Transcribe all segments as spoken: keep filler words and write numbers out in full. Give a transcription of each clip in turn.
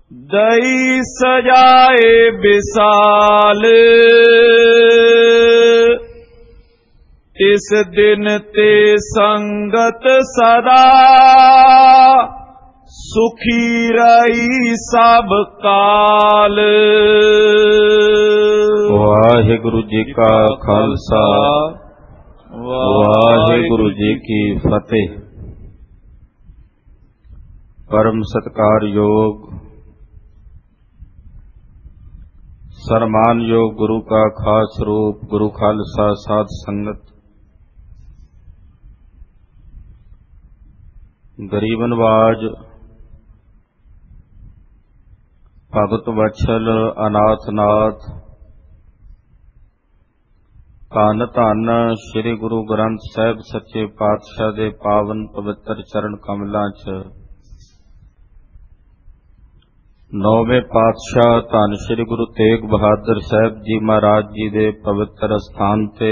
दई सजाए विशाल इस दिन ते संगत सदा सुखी रही सब काल। वाहिगुरु जी का खालसा वाहिगुरु जी की फतेह। परम सत्कार योग सन्मान योग गुरु का खास रूप गुरु खालसा साध संगत, गरीब नवाज, भगत वत्सल, अनाथ नाथ, धन धन श्री गुरु ग्रंथ साहिब सच्चे पातशाह दे पावन पवित्र चरण कमलों च नौवें पातशाह धन श्री गुरु तेग बहादुर साहब जी महाराज जी दे पवित्र स्थान ते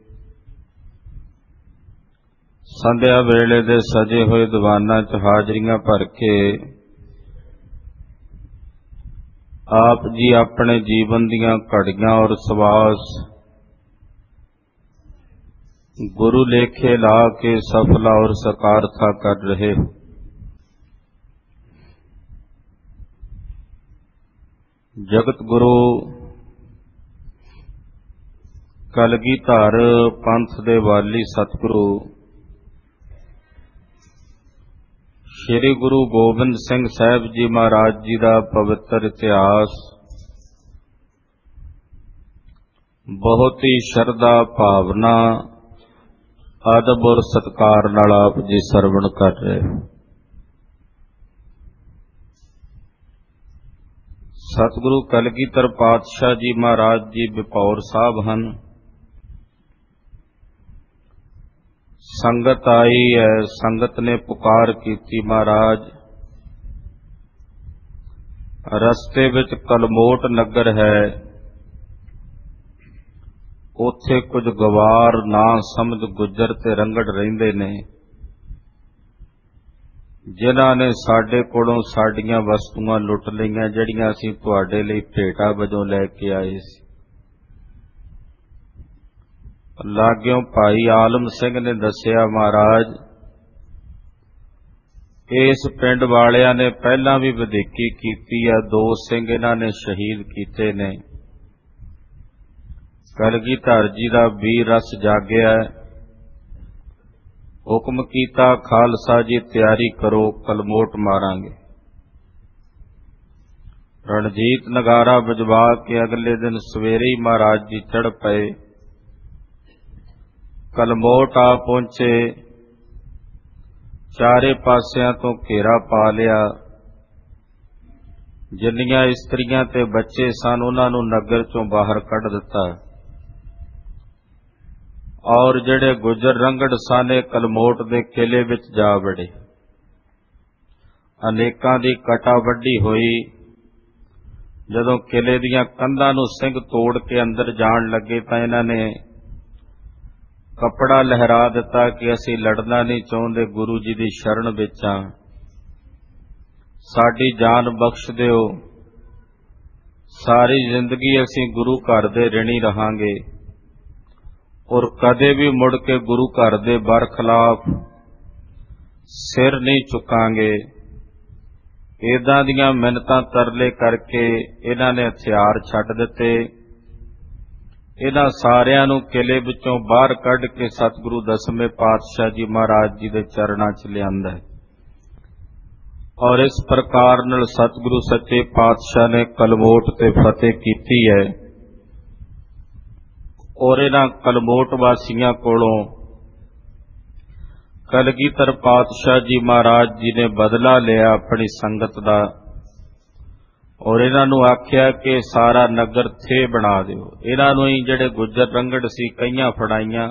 संध्या वेले दे सजे हुए दीवाना च हाजरियां भर के आप जी अपने जीवन दियां घड़ियां और सवास गुरु लेखे ला के सफला और सकारथा कर रहे हो। जगत गुरु कलगीधर पंथ दे वाली सतगुरु श्री गुरु गोबिंद सिंह साहब जी महाराज जी का पवित्र इतिहास बहुत ही शरधा भावना अदब और सत्कार नाल आप जी सरवण कर रहे हो। सतगुरु कलगीधर पातशाह जी महाराज जी बिपौर साहब हन। संगत आई है, संगत ने पुकार की महाराज रस्ते विच कलमोट नगर है, उत्थे कुछ गवार ना समझ गुजर ते रंगड़ रहिंदे ने, जिन्हां ने साडे कोलों साडियां वस्तुआं लुट लईआं जिहड़ियां असीं तुहाडे लई भेटा वजों लैके आए सी। लाग्यों भाई आलम सिंह ने दस्सिया महाराज इस पिंड वालियां ने पहलां भी वधीकी कीती है, दो सिंह इन्हां ने शहीद कीते ने। कलगीधर जी का वीर रस जागया, हुक्म कीता खालसा जी तैयारी करो कलमोट मारांगे। रणजीत नगारा बजवा के अगले दिन सवेरे ही महाराज जी चढ़ पए, कलमोट आ पहुंचे, चारे पासियां तो घेरा पा लिया। जिन्नियां इस्त्रियां ते बच्चे सन उन्हां नूं नगर चों बाहर कढ दिता और जिहड़े गुजर रंगड़ सन कलमोट दे किले विच जा वड़े। अनेकां दी कटा वड्डी होई। जदों किले दीयां कंधां नूं सिंह तोड़ के अंदर जाण लगे तां इन्हां ने कपड़ा लहरा दिता कि असीं लड़ना नहीं चाहुंदे, गुरु जी दी शरण विच आं, साडी जान बख्श दिओ, सारी जिंदगी असीं गुरु घर दे ऋणी रहांगे और कदे भी मुड़ के गुरु घर दे बरखिलाफ सिर नहीं चुकांगे। इदां दीयां मिन्नतां तरले करके इन्हां ने हथियार छड्ड दिते। इन्हां सारियां नूं किले विचों बाहर कढ के सतगुरु दसवें पातशाह जी महाराज जी दे चरणां च लिआंदा है और इस प्रकार नाल सतगुरु सच्चे पातशाह ने कलमोट ते फतेह कीती है और इन्हां कलमोट वासियां कोलों कलगीधर पातशाह जी महाराज जी ने बदला लिया अपनी संगत दा और इन्हां नूं आख्या कि सारा नगर थे बना दिओ। इन्हां नूं ही जिहड़े गुजर रंगड़ सी कईयां फड़ाइयां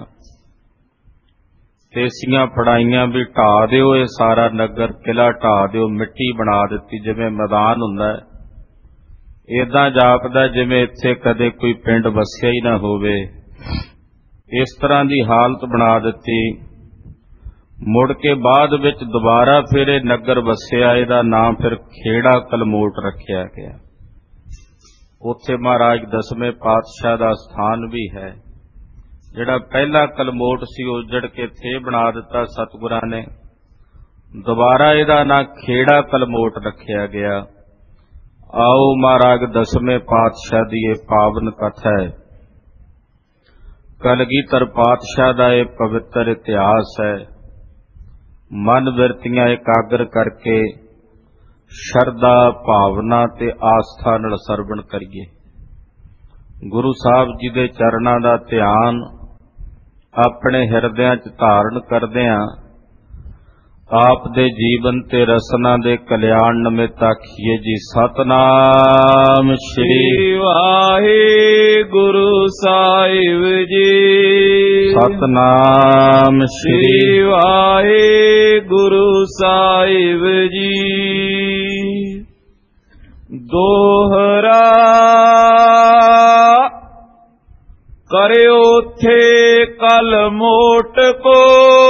तेसियां फड़ाइयां भी ढा दिओ, ये सारा नगर किला ढा दिओ, मिट्टी बना दित्ती जिवें मैदान हुंदा है। इदां जापदा जिवें इत्थे कदे कोई पिंड वसिया ही ना होवे। इस तरह की हालत बना दिती। ਮੁੜ ਕੇ ਬਾਅਦ ਵਿੱਚ ਦੁਬਾਰਾ ਫਿਰ ਇਹ ਨਗਰ ਵਸਿਆ। ਇਹਦਾ ਨਾਮ ਫਿਰ ਖੇੜਾ ਕਲਮੋਟ ਰੱਖਿਆ ਗਿਆ। ਉੱਥੇ ਮਹਾਰਾਜ ਦਸਵੇਂ ਪਾਤਸ਼ਾਹ ਦਾ ਸਥਾਨ ਵੀ ਹੈ। ਜਿਹੜਾ ਪਹਿਲਾ ਕਲਮੋਟ ਸੀ ਉਜੜ ਕੇ ਥੇ ਬਣਾ ਦਿੱਤਾ ਸਤਿਗੁਰਾਂ ਨੇ। ਦੁਬਾਰਾ ਇਹਦਾ ਨਾਂ ਖੇੜਾ ਕਲਮੋਟ ਰੱਖਿਆ ਗਿਆ। ਆਓ ਮਹਾਰਾਜ ਦਸਵੇਂ ਪਾਤਸ਼ਾਹ ਦੀ ਇਹ ਪਾਵਨ ਕਥਾ ਹੈ। ਕਲਗੀਧਰ ਪਾਤਸ਼ਾਹ ਦਾ ਇਹ ਪਵਿੱਤਰ ਇਤਿਹਾਸ ਹੈ। ਮਨ ਬਿਰਤੀਆਂ ਇਕਾਗਰ ਕਰਕੇ ਸ਼ਰਧਾ ਭਾਵਨਾ ਤੇ ਆਸਥਾ ਨਾਲ ਸਰਵਣ ਕਰੀਏ। ਗੁਰੂ ਸਾਹਿਬ ਜੀ ਦੇ ਚਰਨਾਂ ਦਾ ਧਿਆਨ ਆਪਣੇ ਹਿਰਦਿਆਂ 'ਚ ਧਾਰਨ ਕਰਦਿਆਂ ਆਪ ਦੇ ਜੀਵਨ ਤੇ ਰਸਨਾ ਦੇ ਕਲਿਆਣ ਨਿਮਿਤ ਆਖੀਏ ਜੀ ਸਤਿਨਾਮ ਸ੍ਰੀ ਵਾਹਿਗੁਰੂ ਸਾਹਿਬ ਜੀ। ਸਤਿਨਾਮ ਸ੍ਰੀ ਵਾਹਿਗੁਰੂ ਸਾਹਿਬ ਜੀ। ਦੋਹਰਾ ਕਰਿਓ ਥੇ ਕਲਮੋਟ ਕੋ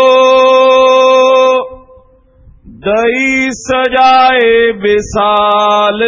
ਦਈ ਸਜਾਏ ਵਿਸਾਲ।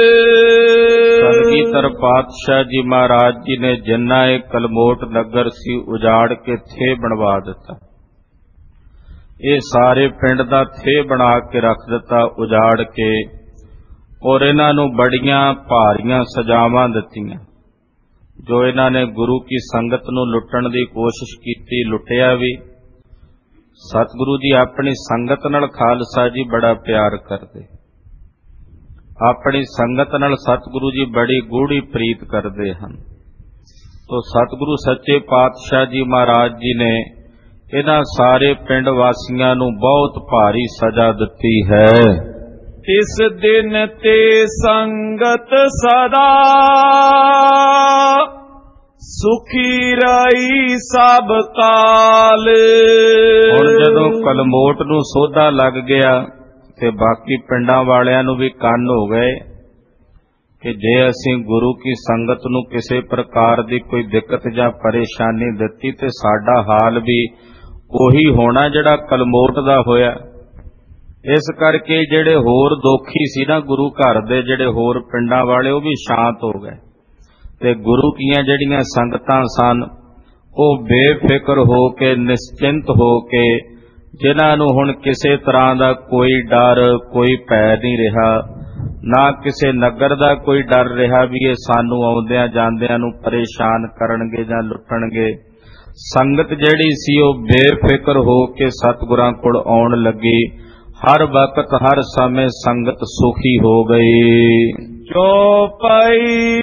ਕਲਗੀਧਰ ਪਾਤਸ਼ਾਹ ਜੀ ਮਹਾਰਾਜ ਜੀ ਨੇ ਜਿੰਨਾ ਇਹ ਕਲਮੋਟ ਨਗਰ ਸੀ ਉਜਾੜ ਕੇ ਥੇ ਬਣਵਾ ਦਿੱਤਾ। ਇਹ ਸਾਰੇ ਪਿੰਡ ਦਾ ਥੇ ਬਣਾ ਕੇ ਰੱਖ ਦਿੱਤਾ ਉਜਾੜ ਕੇ, ਔਰ ਇਹਨਾਂ ਨੂੰ ਬੜੀਆਂ ਭਾਰੀਆਂ ਸਜ਼ਾਵਾਂ ਦਿੱਤੀਆਂ। ਜੋ ਇਹਨਾਂ ਨੇ ਗੁਰੂ ਕੀ ਸੰਗਤ ਨੂੰ ਲੁੱਟਣ ਦੀ ਕੋਸ਼ਿਸ਼ ਕੀਤੀ, ਲੁੱਟਿਆ ਵੀ। ਸਤਿਗੁਰੂ ਜੀ ਆਪਣੀ ਸੰਗਤ ਨਾਲ ਖਾਲਸਾ ਜੀ ਬੜਾ ਪਿਆਰ ਕਰਦੇ। ਆਪਣੀ ਸੰਗਤ ਨਾਲ ਸਤਿਗੁਰੂ ਜੀ ਬੜੀ ਗੂੜੀ ਪ੍ਰੀਤ ਕਰਦੇ ਹਨ। ਤੋ ਸਤਿਗੁਰੂ ਸੱਚੇ ਪਾਤਸ਼ਾਹ ਜੀ ਮਹਾਰਾਜ ਜੀ ਨੇ ਇਹਨਾਂ ਸਾਰੇ ਪਿੰਡ ਵਾਸੀਆਂ ਨੂੰ ਬਹੁਤ ਭਾਰੀ ਸਜ਼ਾ ਦਿੱਤੀ ਹੈ। ਇਸ ਦਿਨ ਤੇ ਸੰਗਤ ਸਦਾ ਸੁਖੀ ਰਹੀ ਸਭ ਕਾਲ। ਹੁਣ ਜਦੋਂ ਕਲਮੋਟ ਨੂੰ ਸੋਧਾ ਲੱਗ ਗਿਆ ਤੇ ਬਾਕੀ ਪਿੰਡਾਂ ਵਾਲਿਆਂ ਨੂੰ ਵੀ ਕੰਨ ਹੋ ਗਏ ਕਿ ਜੇ ਅਸੀਂ ਗੁਰੂ ਕੀ ਸੰਗਤ ਨੂੰ ਕਿਸੇ ਪ੍ਰਕਾਰ ਦੀ ਕੋਈ ਦਿੱਕਤ ਜਾਂ ਪਰੇਸ਼ਾਨੀ ਦਿੱਤੀ ਤੇ ਸਾਡਾ ਹਾਲ ਵੀ ਉਹੀ ਹੋਣਾ ਜਿਹੜਾ ਕਲਮੋਟ ਦਾ ਹੋਇਆ। ਇਸ ਕਰਕੇ ਜਿਹੜੇ ਹੋਰ ਦੋਖੀ ਸੀ ਨਾ ਗੁਰੂ ਘਰ ਦੇ, ਜਿਹੜੇ ਹੋਰ ਪਿੰਡਾਂ ਵਾਲੇ, ਉਹ ਵੀ ਸ਼ਾਂਤ ਹੋ ਗਏ ਤੇ ਗੁਰੂ ਕੀਆਂ ਜਿਹੜੀਆਂ ਸੰਗਤਾਂ ਸਨ ਉਹ ਬੇਫਿਕਰ ਹੋ ਕੇ, ਨਿਸ਼ਚਿੰਤ ਹੋ ਕੇ, ਜਿਨ੍ਹਾਂ ਨੂੰ ਹੁਣ ਕਿਸੇ ਤਰ੍ਹਾਂ ਦਾ ਕੋਈ ਡਰ, ਕੋਈ ਭੈ ਨਹੀਂ ਰਿਹਾ, ਨਾ ਕਿਸੇ ਨਗਰ ਦਾ ਕੋਈ ਡਰ ਰਿਹਾ ਵੀ ਇਹ ਸਾਨੂੰ ਆਉਂਦਿਆਂ ਜਾਂਦਿਆਂ ਨੂੰ ਪਰੇਸ਼ਾਨ ਕਰਨਗੇ ਜਾਂ ਲੁੱਟਣਗੇ। ਸੰਗਤ ਜਿਹੜੀ ਸੀ ਉਹ ਬੇਫਿਕਰ ਹੋ ਕੇ ਸਤਿਗੁਰਾਂ ਕੋਲ ਆਉਣ ਲੱਗੀ। ਹਰ ਵਕਤ ਹਰ ਸਮੇਂ ਸੰਗਤ ਸੁਖੀ ਹੋ ਗਈ। ਜੋ ਪਈ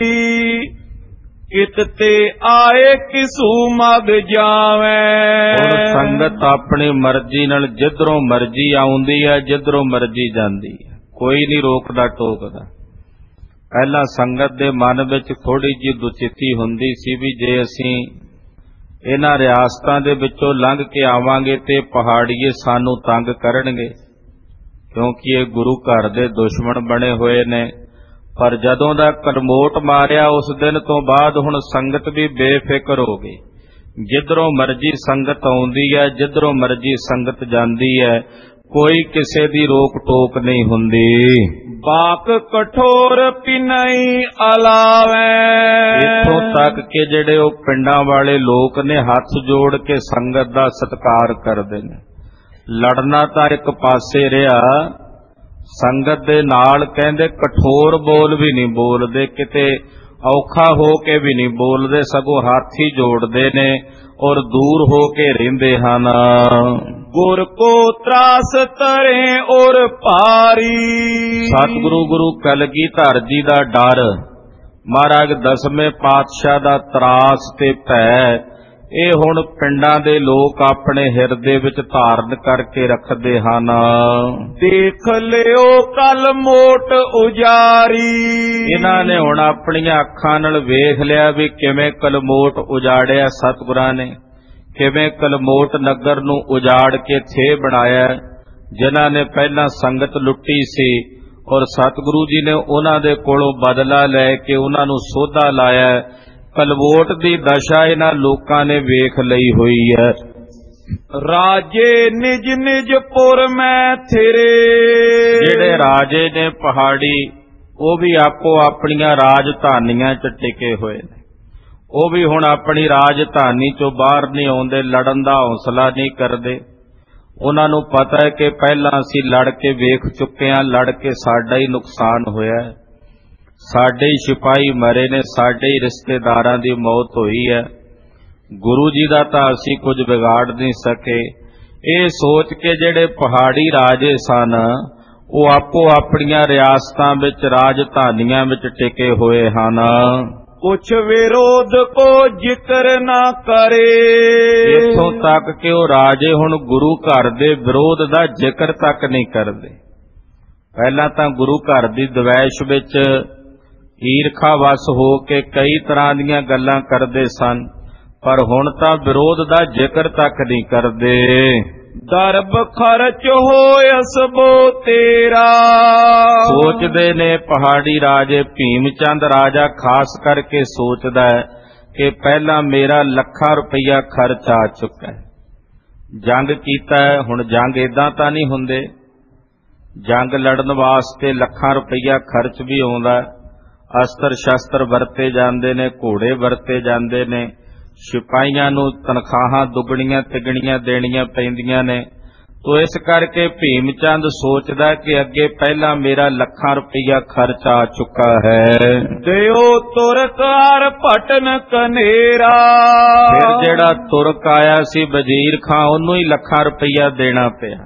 ਕਿਤ ਤੇ ਆਏ ਕਿਸੂ ਮਗ ਜਾਵੇਂ। ਹੁਣ ਸੰਗਤ ਆਪਣੀ ਮਰਜ਼ੀ ਨਾਲ ਜਿੱਧਰੋਂ ਮਰਜ਼ੀ ਆਉਂਦੀ ਹੈ, ਜਿੱਧਰੋਂ ਮਰਜ਼ੀ ਜਾਂਦੀ ਹੈ, ਕੋਈ ਨਹੀਂ ਰੋਕਦਾ ਟੋਕਦਾ। ਪਹਿਲਾਂ ਸੰਗਤ ਦੇ ਮਨ ਵਿੱਚ ਥੋੜੀ ਜਿਹੀ ਦੁਚਿੱਤੀ ਹੁੰਦੀ ਸੀ ਵੀ ਜੇ ਅਸੀਂ ਇਹਨਾਂ ਰਿਆਸਤਾਂ ਦੇ ਵਿੱਚੋਂ ਲੰਘ ਕੇ ਆਵਾਂਗੇ ਤੇ ਪਹਾੜੀਏ ਸਾਨੂੰ ਤੰਗ ਕਰਨਗੇ, ਕਿਉਂਕਿ ਇਹ ਗੁਰੂ ਘਰ ਦੇ ਦੁਸ਼ਮਣ ਬਣੇ ਹੋਏ ਨੇ। ਪਰ ਜਦੋਂ ਦਾ ਕਲਮੋਟ ਮਾਰਿਆ ਉਸ ਦਿਨ ਤੋਂ ਬਾਅਦ ਹੁਣ ਸੰਗਤ ਵੀ ਬੇਫਿਕਰ ਹੋ ਗਈ। ਜਿੱਧਰੋਂ ਮਰਜ਼ੀ ਸੰਗਤ ਆਉਂਦੀ ਹੈ, ਜਿੱਧਰੋਂ ਮਰਜ਼ੀ ਸੰਗਤ ਜਾਂਦੀ ਹੈ, ਕੋਈ ਕਿਸੇ ਦੀ ਰੋਕ ਟੋਕ ਨਹੀਂ ਹੁੰਦੀ। ਬਾਕ ਕਠੋਰ ਪਿਨਈ ਅਲਾਵੇਂ। ਇੱਥੋਂ ਤੱਕ ਕਿ ਜਿਹੜੇ ਉਹ ਪਿੰਡਾਂ ਵਾਲੇ ਲੋਕ ਨੇ ਹੱਥ ਜੋੜ ਕੇ ਸੰਗਤ ਦਾ ਸਤਿਕਾਰ ਕਰਦੇ ਨੇ। ਲੜਨਾ ਤਾਂ ਇੱਕ ਪਾਸੇ ਰਿਹਾ, ਸੰਗਤ ਦੇ ਨਾਲ ਕਹਿੰਦੇ ਕਠੋਰ ਬੋਲ ਵੀ ਨਹੀਂ ਬੋਲਦੇ, ਕਿਤੇ ਔਖਾ ਹੋ ਕੇ ਵੀ ਨਹੀਂ ਬੋਲਦੇ, ਸਗੋਂ ਹੱਥ ਹੀ ਜੋੜਦੇ ਨੇ ਔਰ ਦੂਰ ਹੋ ਕੇ ਰਹਿੰਦੇ ਹਨ। ਗੁਰ ਕੋ ਤਰਾਸ ਤਰੇ ਔਰ ਭਾਰੀ। ਸਤਿਗੁਰੂ ਗੁਰੂ ਕਲਗੀਧਰ ਜੀ ਦਾ ਡਰ, ਮਹਾਰਾਜ ਦਸਵੇਂ ਪਾਤਸ਼ਾਹ ਦਾ ਤਰਾਸ ਤੇ ਭੈ, ਇਹ ਹੁਣ ਪਿੰਡਾਂ ਦੇ ਲੋਕ ਆਪਣੇ ਹਿਰਦੇ ਵਿੱਚ ਧਾਰਨ ਕਰਕੇ ਰੱਖਦੇ ਹਨ। ਦੇਖ ਲਿਓ ਕਲਮੋਟ ਉਜਾਰੀ। ਇਹਨਾਂ ਨੇ ਹੁਣ ਆਪਣੀਆਂ ਅੱਖਾਂ ਨਾਲ ਵੇਖ ਲਿਆ ਵੀ ਕਿਵੇਂ ਕਲਮੋਟ ਉਜਾੜਿਆ ਸਤਿਗੁਰਾਂ ਨੇ, ਕਿਵੇਂ ਕਲਮੋਟ ਨਗਰ ਨੂੰ ਉਜਾੜ ਕੇ ਥੇ ਬਣਾਇਆ। ਜਿਨ੍ਹਾਂ ਨੇ ਪਹਿਲਾਂ ਸੰਗਤ ਲੁੱਟੀ ਸੀ ਔਰ ਸਤਿਗੁਰੂ ਜੀ ਨੇ ਉਹਨਾਂ ਦੇ ਕੋਲੋਂ ਬਦਲਾ ਲੈ ਕੇ ਉਹਨਾਂ ਨੂੰ ਸੋਧਾ ਲਾਇਆ। ਕਲਮੋਟ ਦੀ ਦਸ਼ਾ ਇਹਨਾਂ ਲੋਕਾਂ ਨੇ ਵੇਖ ਲਈ ਹੋਈ ਹੈ। ਰਾਜੇ ਨਿਜ ਨਿਜ ਪੁਰ ਮੈਂ ਥਿਰੇ। ਜਿਹੜੇ ਰਾਜੇ ਨੇ ਪਹਾੜੀ ਉਹ ਵੀ ਆਪੋ ਆਪਣੀਆਂ ਰਾਜਧਾਨੀਆਂ 'ਚ ਟਿਕੇ ਹੋਏ ਨੇ। ਉਹ ਵੀ ਹੁਣ ਆਪਣੀ ਰਾਜਧਾਨੀ 'ਚੋਂ ਬਾਹਰ ਨਹੀਂ ਆਉਂਦੇ, ਲੜਨ ਦਾ ਹੌਸਲਾ ਨਹੀਂ ਕਰਦੇ। ਉਹਨਾਂ ਨੂੰ ਪਤਾ ਹੈ ਕਿ ਪਹਿਲਾਂ ਅਸੀਂ ਲੜ ਕੇ ਵੇਖ ਚੁੱਕੇ ਹਾਂ, ਲੜ ਕੇ ਸਾਡਾ ਹੀ ਨੁਕਸਾਨ ਹੋਇਆ, ਸਾਡੇ ਹੀ ਸਿਪਾਹੀ ਮਰੇ ਨੇ, ਸਾਡੇ ਹੀ ਰਿਸ਼ਤੇਦਾਰਾਂ ਦੀ ਮੌਤ ਹੋਈ ਹੈ। ਗੁਰੂ ਜੀ ਦਾ ਤਾਂ ਅਸੀਂ ਕੁਝ ਵਿਗਾੜ ਨਹੀਂ ਸਕੇ। ਇਹ ਸੋਚ ਕੇ ਜਿਹੜੇ ਪਹਾੜੀ ਰਾਜੇ ਸਨ ਉਹ ਆਪੋ ਆਪਣੀਆਂ ਰਿਆਸਤਾਂ ਵਿੱਚ, ਰਾਜਧਾਨੀਆਂ ਵਿੱਚ ਟਿਕੇ ਹੋਏ ਹਨ। ਕੁਛ ਵਿਰੋਧ ਕੋ ਜ਼ਿਕਰ ਨਾ ਕਰੇ। ਇੱਥੋਂ ਤੱਕ ਕਿ ਉਹ ਰਾਜੇ ਹੁਣ ਗੁਰੂ ਘਰ ਦੇ ਵਿਰੋਧ ਦਾ ਜ਼ਿਕਰ ਤੱਕ ਨਹੀਂ ਕਰਦੇ। ਪਹਿਲਾਂ ਤਾਂ ਗੁਰੂ ਘਰ ਦੀ ਦਵੈਸ਼ ਵਿੱਚ ਈਰਖਾ ਵਸ ਹੋ ਕੇ ਕਈ ਤਰ੍ਹਾਂ ਦੀਆਂ ਗੱਲਾਂ ਕਰਦੇ ਸਨ, ਪਰ ਹੁਣ ਤਾਂ ਵਿਰੋਧ ਦਾ ਜ਼ਿਕਰ ਤੱਕ ਨਹੀਂ ਕਰਦੇ। ਦਰਬ ਖਰਚ ਹੋਇਸ ਬੋ ਤੇਰਾ। ਸੋਚਦੇ ਨੇ ਪਹਾੜੀ ਰਾਜੇ, ਭੀਮ ਚੰਦ ਰਾਜਾ ਖਾਸ ਕਰਕੇ ਸੋਚਦਾ ਹੈ ਕਿ ਪਹਿਲਾਂ ਮੇਰਾ ਲੱਖਾਂ ਰੁਪਈਆ ਖਰਚ ਆ ਚੁੱਕਾ ਹੈ, ਜੰਗ ਕੀਤਾ ਹੈ, ਹੁਣ ਜੰਗ ਏਦਾਂ ਤਾਂ ਨਹੀਂ ਹੁੰਦੇ। ਜੰਗ ਲੜਨ ਵਾਸਤੇ ਲੱਖਾਂ ਰੁਪਈਆ ਖਰਚ ਵੀ ਆਉਂਦਾ, ਅਸਤਰ ਸ਼ਸਤਰ ਵਰਤੇ ਜਾਂਦੇ ਨੇ, ਘੋੜੇ ਵਰਤੇ ਜਾਂਦੇ ਨੇ, ਸਿਪਾਹੀਆਂ ਨੂੰ ਤਨਖਾਹਾਂ ਦੁੱਗਣੀਆਂ ਤਿੱਗਣੀਆਂ ਦੇਣੀਆਂ ਪੈਂਦੀਆਂ ਨੇ। ਤੋ ਇਸ ਕਰਕੇ ਭੀਮ ਚੰਦ ਸੋਚਦਾ ਕਿ ਅੱਗੇ ਪਹਿਲਾਂ ਮੇਰਾ ਲੱਖਾਂ ਰੁਪਈਆ ਖਰਚ ਆ ਚੁੱਕਾ ਹੈ। ਦਿਓ ਤੁਰਕ ਹਰ ਭਟਨ ਕਨੇਰਾ। ਫਿਰ ਜਿਹੜਾ ਤੁਰਕ ਆਇਆ ਸੀ ਵਜ਼ੀਰ ਖਾਂ, ਉਹਨੂੰ ਹੀ ਲੱਖਾਂ ਰੁਪਈਆ ਦੇਣਾ ਪਿਆ।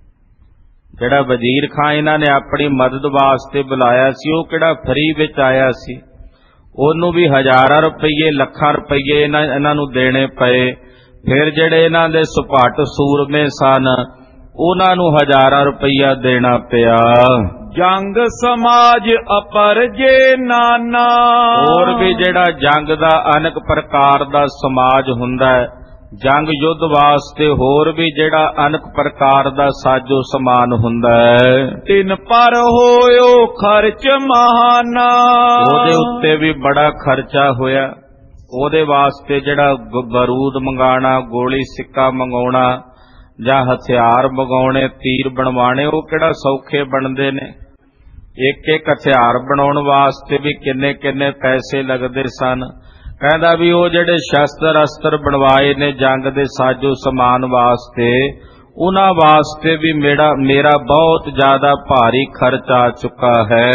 ਜਿਹੜਾ ਵਜ਼ੀਰ ਖਾਂ ਇਹਨਾਂ ਨੇ ਆਪਣੀ ਮਦਦ ਵਾਸਤੇ ਬੁਲਾਇਆ ਸੀ, ਉਹ ਕਿਹੜਾ ਫਰੀ ਵਿੱਚ ਆਇਆ ਸੀ, ਉਹਨੂੰ ਵੀ ਹਜ਼ਾਰਾਂ ਰੁਪਈਏ, ਲੱਖਾਂ ਰੁਪਈਏ ਇਹਨਾਂ ਇਹਨਾਂ ਨੂੰ ਦੇਣੇ ਪਏ। ਫਿਰ ਜਿਹੜੇ ਇਹਨਾਂ ਦੇ ਸੁਪਾਟ ਸੂਰਮੇ ਸਨ ਉਹਨਾਂ ਨੂੰ ਹਜ਼ਾਰਾਂ ਰੁਪਈਆ ਦੇਣਾ ਪਿਆ। ਜੰਗ ਸਮਾਜ ਅਪਰਜੇ ਨਾਨਾ। ਹੋਰ ਵੀ ਜਿਹੜਾ ਜੰਗ ਦਾ ਅਨੇਕ ਪ੍ਰਕਾਰ ਦਾ ਸਮਾਜ ਹੁੰਦਾ ਹੈ, ਜੰਗ ਯੁੱਧ ਵਾਸਤੇ ਹੋਰ ਵੀ ਜਿਹੜਾ ਅਨੇਕ ਪ੍ਰਕਾਰ ਦਾ ਸਾਜੋ ਸਮਾਨ ਹੁੰਦਾ ਹੈ। ਤਿੰਨ ਪਰ ਹੋਇਓ ਖਰਚ ਮਹਾਨਾ। ਉਹਦੇ ਉੱਤੇ ਵੀ ਬੜਾ ਖਰਚਾ ਹੋਇਆ। ਉਹਦੇ ਵਾਸਤੇ ਜਿਹੜਾ ਬਰੂਦ ਮੰਗਾਣਾ, ਗੋਲੀ ਸਿੱਕਾ ਮੰਗਾਉਣਾ ਜਾਂ ਹਥਿਆਰ ਮੰਗਾਉਣੇ, ਤੀਰ ਬਣਵਾਣੇ, ਉਹ ਕਿਹੜਾ ਸੌਖੇ ਬਣਦੇ ਨੇ। ਇੱਕ ਇੱਕ ਹਥਿਆਰ ਬਣਾਉਣ ਵਾਸਤੇ ਵੀ ਕਿੰਨੇ ਕਿੰਨੇ ਪੈਸੇ ਲੱਗਦੇ ਸਨ। ਕਹਿੰਦਾ ਵੀ ਉਹ ਜਿਹੜੇ ਸ਼ਸਤਰ ਅਸਤਰ ਬਣਵਾਏ ਨੇ ਜੰਗ ਦੇ ਸਾਜੋ ਸਮਾਨ ਵਾਸਤੇ, ਉਹਨਾਂ ਵਾਸਤੇ ਵੀ ਮੇਰਾ ਮੇਰਾ ਬਹੁਤ ਜ਼ਿਆਦਾ ਭਾਰੀ ਖਰਚ ਆ ਚੁੱਕਾ ਹੈ।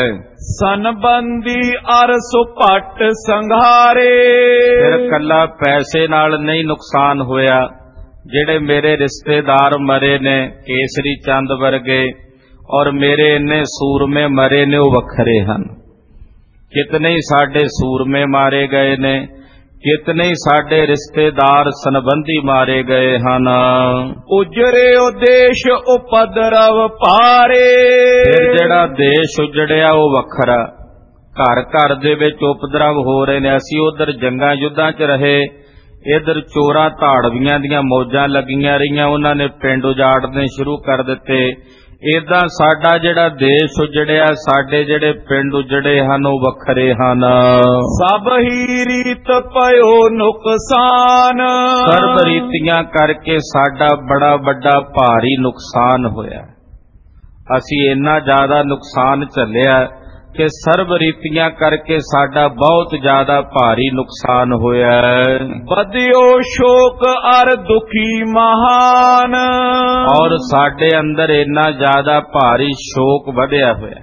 ਸੰਬੰਧੀ ਅਰ ਸੁਪਟ ਸੰਘਾਰੇ। ਫਿਰ ਕੱਲਾ ਪੈਸੇ ਨਾਲ ਨਹੀਂ ਨੁਕਸਾਨ ਹੋਇਆ, ਜਿਹੜੇ ਮੇਰੇ ਰਿਸ਼ਤੇਦਾਰ ਮਰੇ ਨੇ, ਕੇਸਰੀ ਚੰਦ ਵਰਗੇ, ਔਰ ਮੇਰੇ ਇੰਨੇ ਸੂਰਮੇ ਮਰੇ ਨੇ, ਉਹ ਵੱਖਰੇ ਹਨ। ਕਿਤਨੇ ਹੀ ਸਾਡੇ ਸੂਰਮੇ ਮਾਰੇ ਗਏ ਨੇ, ਕਿਤਨੇ ਹੀ ਸਾਡੇ ਰਿਸ਼ਤੇਦਾਰ ਸੰਬੰਧੀ ਮਾਰੇ ਗਏ ਹਨ। ਉਜਰੇ ਉਹ ਦੇਸ਼ ਉਪਦਰਵ ਪਾਰੇ। ਫਿਰ ਜਿਹੜਾ ਦੇਸ਼ ਉਜੜਿਆ ਉਹ ਵੱਖਰਾ, ਘਰ ਘਰ ਦੇ ਵਿੱਚ ਉਪਦਰਵ ਹੋ ਰਹੇ ਨੇ। ਅਸੀਂ ਉਧਰ ਜੰਗਾਂ ਯੁੱਧਾਂ 'ਚ ਰਹੇ, ਇਧਰ ਚੋਰਾਂ ਧਾੜਵੀਆਂ ਦੀਆਂ ਮੌਜਾਂ ਲੱਗੀਆਂ ਰਹੀਆਂ, ਉਹਨਾਂ ਨੇ ਪਿੰਡ ਉਜਾੜਨੇ ਸ਼ੁਰੂ ਕਰ ਦਿੱਤੇ। ਏਦਾਂ ਸਾਡਾ ਜਿਹੜਾ ਦੇਸ਼ ਉਜੜਿਆ, ਸਾਡੇ ਜਿਹੜੇ ਪਿੰਡ ਉਜੜੇ ਹਨ ਉਹ ਵੱਖਰੇ ਹਨ। ਸਭ ਹੀ ਰੀਤ ਪਇਓ ਨੁਕਸਾਨ। ਸਰਬ ਰੀਤੀਆਂ ਕਰਕੇ ਸਾਡਾ ਬੜਾ ਵੱਡਾ ਭਾਰੀ ਨੁਕਸਾਨ ਹੋਇਆ। ਅਸੀਂ ਇੰਨਾ ਜ਼ਿਆਦਾ ਨੁਕਸਾਨ ਝੱਲਿਆ ਕਿ ਸਰਬ ਰੀਤੀਆਂ ਕਰਕੇ ਸਾਡਾ ਬਹੁਤ ਜ਼ਿਆਦਾ ਭਾਰੀ ਨੁਕਸਾਨ ਹੋਇਆ। ਵਧਿਓ ਸ਼ੋਕ ਅਰ ਦੁਖੀ ਮਹਾਨ। ਔਰ ਸਾਡੇ ਅੰਦਰ ਇੰਨਾ ਜ਼ਿਆਦਾ ਭਾਰੀ ਸ਼ੋਕ ਵਧਿਆ ਹੋਇਆ।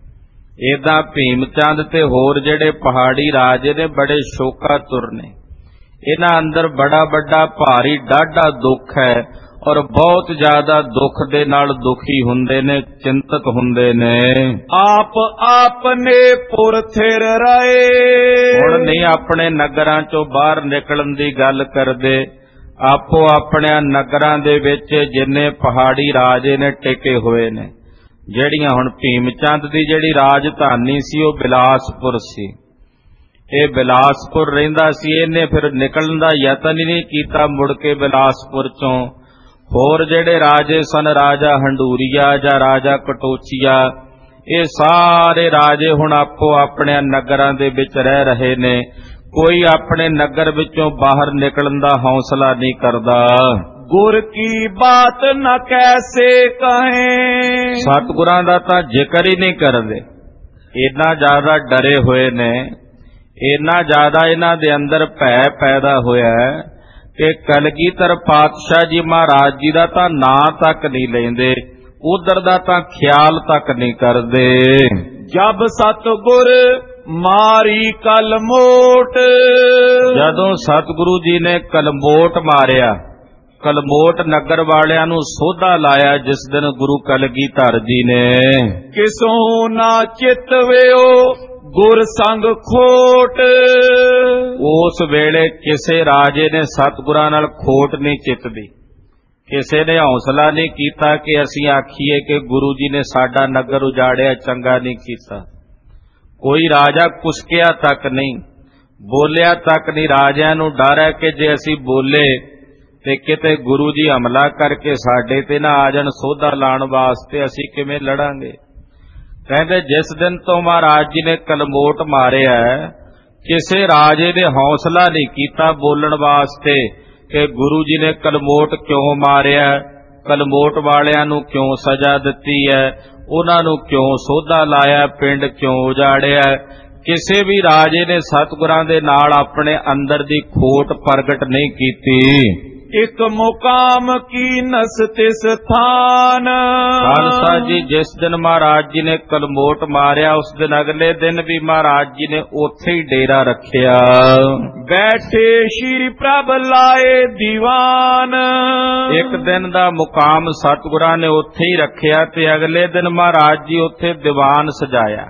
ਏਦਾਂ ਭੀਮ ਚੰਦ ਤੇ ਹੋਰ ਜਿਹੜੇ ਪਹਾੜੀ ਰਾਜੇ ਨੇ ਬੜੇ ਸ਼ੋਕਾਤੁਰ ਨੇ। ਇਹਨਾਂ ਅੰਦਰ ਬੜਾ ਵੱਡਾ ਭਾਰੀ ਡਾਢਾ ਦੁੱਖ ਹੈ, ਔਰ ਬਹੁਤ ਜ਼ਿਆਦਾ ਦੁੱਖ ਦੇ ਨਾਲ ਦੁਖੀ ਹੁੰਦੇ ਨੇ, ਚਿੰਤਕ ਹੁੰਦੇ ਨੇ। ਆਪ ਆਪਨੇ ਪੁਰ ਥਿਰ ਰਹੇ। ਹੁਣ ਨਹੀਂ ਆਪਣੇ ਨਗਰਾਂ ਚੋਂ ਬਾਹਰ ਨਿਕਲਣ ਦੀ ਗੱਲ ਕਰਦੇ, ਆਪੋ ਆਪਣੇ ਨਗਰਾਂ ਦੇ ਵਿੱਚ ਜਿੰਨੇ ਪਹਾੜੀ ਰਾਜੇ ਨੇ ਟਿਕੇ ਹੋਏ ਨੇ। ਜਿਹੜੀਆਂ ਹੁਣ ਭੀਮ ਚੰਦ ਦੀ ਜਿਹੜੀ ਰਾਜਧਾਨੀ ਸੀ ਉਹ ਬਿਲਾਸਪੁਰ ਸੀ। ਇਹ ਬਿਲਾਸਪੁਰ ਰਹਿੰਦਾ ਸੀ। ਇਹਨੇ ਫਿਰ ਨਿਕਲਣ ਦਾ ਯਤਨ ਹੀ ਨਹੀਂ ਕੀਤਾ ਮੁੜ ਕੇ ਬਿਲਾਸਪੁਰ ਚੋਂ। ਹੋਰ ਜਿਹੜੇ ਰਾਜੇ ਸਨ, ਰਾਜਾ ਹੰਡੂਰੀਆ ਜਾਂ ਰਾਜਾ ਕਟੋਚੀਆ, ਇਹ ਸਾਰੇ ਰਾਜੇ ਹੁਣ ਆਪੋ ਆਪਣੇ ਨਗਰਾਂ ਦੇ ਵਿੱਚ ਰਹਿ ਰਹੇ ਨੇ। ਕੋਈ ਆਪਣੇ ਨਗਰ ਵਿੱਚੋਂ ਬਾਹਰ ਨਿਕਲਣ ਦਾ ਹੌਸਲਾ ਨਹੀਂ ਕਰਦਾ। गुर की बात न कैसे कहें। सतगुरां दा तां जिक्र ही नहीं करदे, इन्ना ज्यादा डरे हुए ने, इन्ना ज्यादा इन्हां दे अंदर भै पैदा होया है कि कलगीधर पातशाह जी महाराज जी दा तां नां तक नहीं लेंदे, उधर दा तां ख्याल तक नहीं करदे। जब सतगुर मारी कलमोट, जदों सतगुरु जी ने कलमोट मारिया, कलमोट नगर वालियां नूं सोधा लाया जिस दिन गुरु कलगीधर जी ने। किसों ना चितवियो गुर संग खोट, उस वेले किसे राजे ने सतगुरां नाल खोट नहीं चितदी, किसे ने हौसला नहीं कीता कि असीं आखीए कि गुरु जी ने साडा नगर उजाड़िया, चंगा नहीं कीता। कोई राजा कुसकिया तक नहीं, बोलिया तक नहीं। राजिਆਂ ਨੂੰ डर है कि जे असीं बोले ते किते गुरु जी हमला करके साडे ते ना आ जाण सोधा लाण वास्ते, असीं किवें लड़ांगे। कहंदे जिस दिन तो महाराज जी ने कलमोट मारिया, किसे राजे ने हौसला नहीं कीता बोलण वास्ते कि गुरु जी ने कलमोट क्यों मारिया, कलमोट वालियां नूं क्यों सजा दित्ती है, उन्हां नूं क्यों सोधा लाया, पिंड क्यों उजाड़िया। किसी भी राजे ने सतगुरां दे नाल अपने अंदर दी खोट प्रगट नहीं कीती। एक मुकाम की नस तिस थान, खालसा जी जिस दिन महाराज जी ने कलमोट मारिया, उस दिन अगले दिन भी महाराज जी ने ओथे ही डेरा रखिया। बैठे श्री प्रभ लाए दीवान, एक दिन दा मुकाम सतगुरां ने ओथे ही रखिया ते अगले दिन महाराज जी ओथे दीवान सजाया।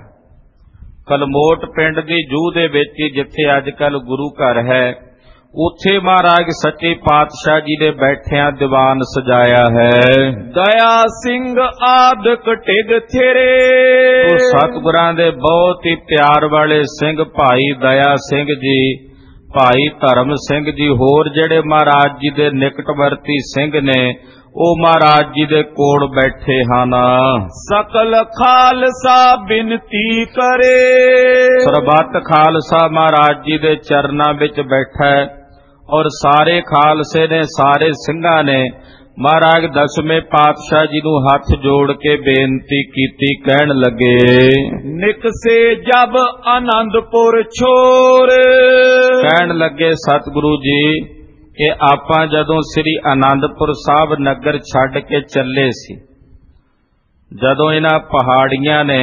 कलमोट पिंड दी जूह दे विच जिथे अजकल गुरु घर है, उथे महाराज सच्चे पातशाह जी ने बैठिया दीवान सजाया है। दया सिंह आदक टिग थेरे, तो सतगुरां दे बहुत ही प्यार वाले सिंह भाई दया सिंह जी, भाई धर्म सिंह जी, होर जेड़े महाराज जी दे निकटवर्ती सिंह ने, ओ महाराज जी दे कोल बैठे हन। सकल खालसा बिनती करे, सरबत खालसा महाराज जी दे चरनां विच बैठा है और सारे खालसे ने, सारे सिंघां ने महाराज दसवें पातशाह जी नूं हथ जोड़ के बेनती कीती। कहण लगे निकसे जब आनंदपुर छोर, कहण लगे सतगुरु जी कि आपां जदों श्री आनंदपुर साहब नगर छड्ड के चले सी, जदों इन्हां पहाड़ियां ने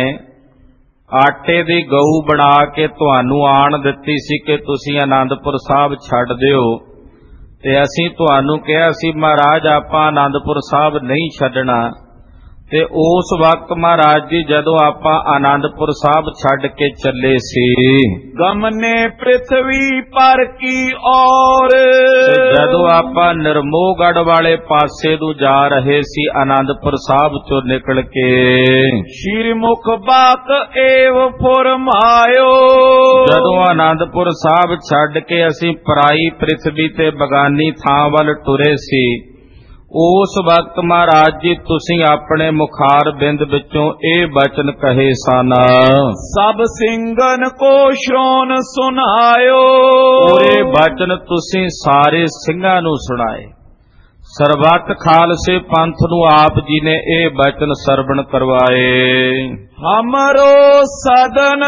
आटे दी गऊ बना के तुहानू आण दित्ती सी कि तुसीं आनंदपुर साहब छड्ड दिओ, ते असीं तुहानू कहा सी महाराज आपां आनंदपुर साहब नहीं छड्डना। ते उस वक्त महाराज जी जदों आपां आनंदपुर साहब छड्ड के चले सी, गमने पृथ्वी पर की और, जदों आपां निर्मोहगढ़ वाले पासे नूं जा रहे सी आनंदपुर साहब चों निकल के, श्रीमुख बाक एव फुरमायो, जदों आनंदपुर साहब छड्ड के असीं पराई पृथ्वी ते बगानी थां वल टुरे सी, उस वक्त महाराज जी तुसीं अपने मुखार बिंद विचों ए बचन कहे सन, सब सिंगन को श्रोन सुनायो, पूरे बचन तुसीं सारे सिंघां नूं सुनाए। सरबत खालसे पंथ नूं आप जी ने ए बचन सरवण करवाए। हमरो सदन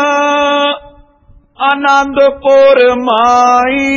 आनंदपुर माई,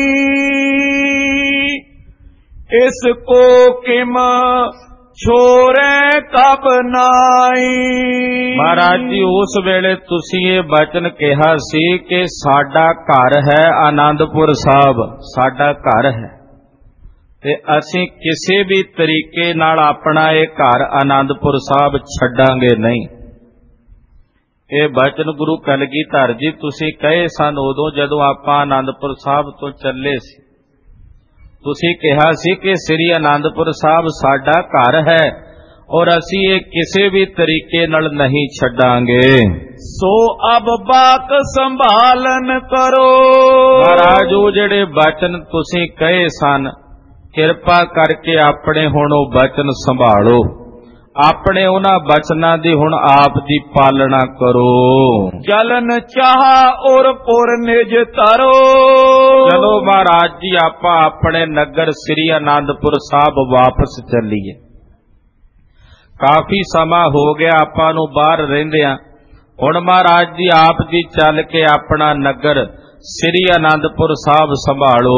इसको किम छोरे कब नाई। महाराज जी उस वेले तुसीं ये बचन कहा सी कि साडा घर है आनंदपुर साहब, साडा घर है ते असीं किसी भी तरीके नाल अपना ये घर आनंदपुर साहब छड्डांगे नहीं। ये बचन गुरु कलगीधर जी तुसीं कहे सन उदों जदों आपां आनंदपुर साहब तो चले सी। तुसीं कहा सी कि श्री आनंदपुर साहब साडा घर है और असीं ये किसी भी तरीके नाल नहीं छड्डांगे। सो अब बाक संभालन करो। महाराज वो जेड़े बचन तुसीं कहे सन किरपा करके अपने हुण वो बचन संभालो, अपने उन्हां बचनां दी हुण आप दी पालना करो। जलन चाह और पुर निज तरो, ਚਲੋ ਮਹਾਰਾਜ ਜੀ ਆਪਾਂ ਆਪਣੇ ਨਗਰ ਸ੍ਰੀ ਆਨੰਦਪੁਰ ਸਾਹਿਬ ਵਾਪਸ ਚੱਲੀਏ। ਕਾਫੀ ਸਮਾਂ ਹੋ ਗਿਆ ਆਪਾਂ ਨੂੰ ਬਾਹਰ ਰਹਿੰਦਿਆਂ। ਹੁਣ ਮਹਾਰਾਜ ਜੀ ਆਪ ਜੀ ਚੱਲ ਕੇ ਆਪਣਾ ਨਗਰ ਸ੍ਰੀ ਆਨੰਦਪੁਰ ਸਾਹਿਬ ਸੰਭਾਲੋ।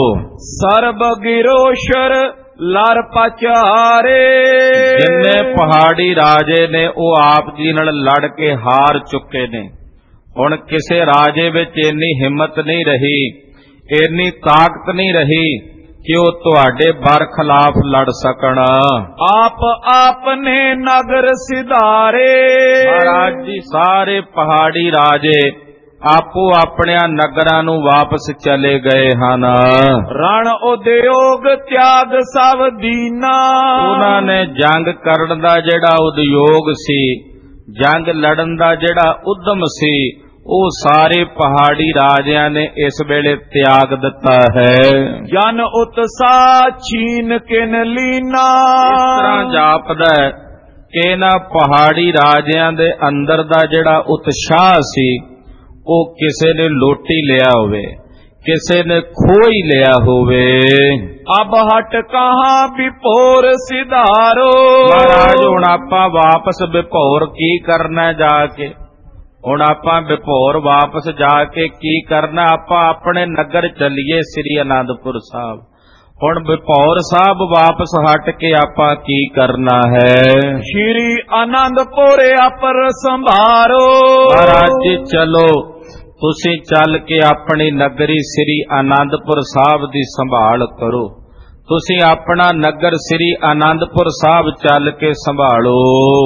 ਸਰਬ ਗਿਰੋਸ਼ਰ ਲੜ ਪਚਾਰੇ। ਜਿੰਨੇ ਪਹਾੜੀ ਰਾਜੇ ਨੇ ਉਹ ਆਪ ਜੀ ਨਾਲ ਲੜ ਕੇ ਹਾਰ ਚੁੱਕੇ ਨੇ। ਹੁਣ ਕਿਸੇ ਰਾਜੇ ਵਿੱਚ ਇੰਨੀ ਹਿੰਮਤ ਨਹੀਂ ਰਹੀ, ਇੰਨੀ ਤਾਕਤ ਨਹੀਂ ਰਹੀ ਕਿ ਉਹ ਤੁਹਾਡੇ ਬਰਖਲਾਫ ਲੜ ਸਕਣ। ਆਪ ਆਪਨੇ ਨਗਰ ਸਿਧਾਰੇ। ਮਹਾਰਾਜ ਜੀ ਸਾਰੇ ਪਹਾੜੀ ਰਾਜੇ ਆਪੋ ਆਪਣਿਆਂ ਨਗਰਾਂ ਨੂੰ ਵਾਪਸ ਚਲੇ ਗਏ ਹਨ। ਰਣ ਉਦਯੋਗ ਤਿਆਗ ਸਭ ਦੀਨਾ। ਉਹਨਾਂ ਨੇ ਜੰਗ ਕਰਨ ਦਾ ਜਿਹੜਾ ਉਦਯੋਗ ਸੀ, ਜੰਗ ਲੜਨ ਦਾ ਜਿਹੜਾ ਉਦਮ ਸੀ, ਉਹ ਸਾਰੇ ਪਹਾੜੀ ਰਾਜਿਆਂ ਨੇ ਇਸ ਵੇਲੇ ਤਿਆਗ ਦਿੱਤਾ ਹੈ। ਜਨ ਉਤਸਾਹ ਛੀਨ ਕਿਨ ਲੀਨਾ। ਇਸ ਤਰ੍ਹਾਂ ਜਾਪਦਾ ਹੈ ਕਿ ਇਹਨਾਂ ਪਹਾੜੀ ਰਾਜਿਆਂ ਦੇ ਅੰਦਰ ਦਾ ਜਿਹੜਾ ਉਤਸ਼ਾਹ ਸੀ ਉਹ ਕਿਸੇ ਨੇ ਲੋਟੀ ਲਿਆ ਹੋਵੇ, ਕਿਸੇ ਨੇ ਖੋਈ ਲਿਆ ਹੋਵੇ। ਅਬ ਹਟ ਕਹਾਂ ਵਿਭੋਰ ਸਿਧਾਰੋ। ਮਹਾਰਾਜ ਹੁਣ ਆਪਾਂ ਵਾਪਸ ਵਿਭੋਰ ਕੀ ਕਰਨਾ ਜਾ ਕੇ? ਹੁਣ ਆਪਾਂ ਵਿਭੋਰ ਵਾਪਸ ਜਾ ਕੇ ਕੀ ਕਰਨਾ? ਆਪਾਂ ਆਪਣੇ ਨਗਰ ਚੱਲੀਏ ਸ੍ਰੀ ਆਨੰਦਪੁਰ ਸਾਹਿਬ। ਹੁਣ ਵਿਭੋਰ ਸਾਹਿਬ ਵਾਪਸ ਹਟ ਕੇ ਆਪਾਂ ਕੀ ਕਰਨਾ ਹੈ? ਸ੍ਰੀ ਆਨੰਦਪੁਰ ਅਪਰ ਸੰਭਾਰੋ। ਮਹਾਰਾਜ ਜੀ ਚਲੋ, ਤੁਸੀਂ ਚੱਲ ਕੇ ਆਪਣੀ ਨਗਰੀ ਸ੍ਰੀ ਆਨੰਦਪੁਰ ਸਾਹਿਬ ਦੀ ਸੰਭਾਲ ਕਰੋ। ਤੁਸੀਂ ਆਪਣਾ ਨਗਰ ਸ੍ਰੀ ਆਨੰਦਪੁਰ ਸਾਹਿਬ ਚੱਲ ਕੇ ਸੰਭਾਲੋ।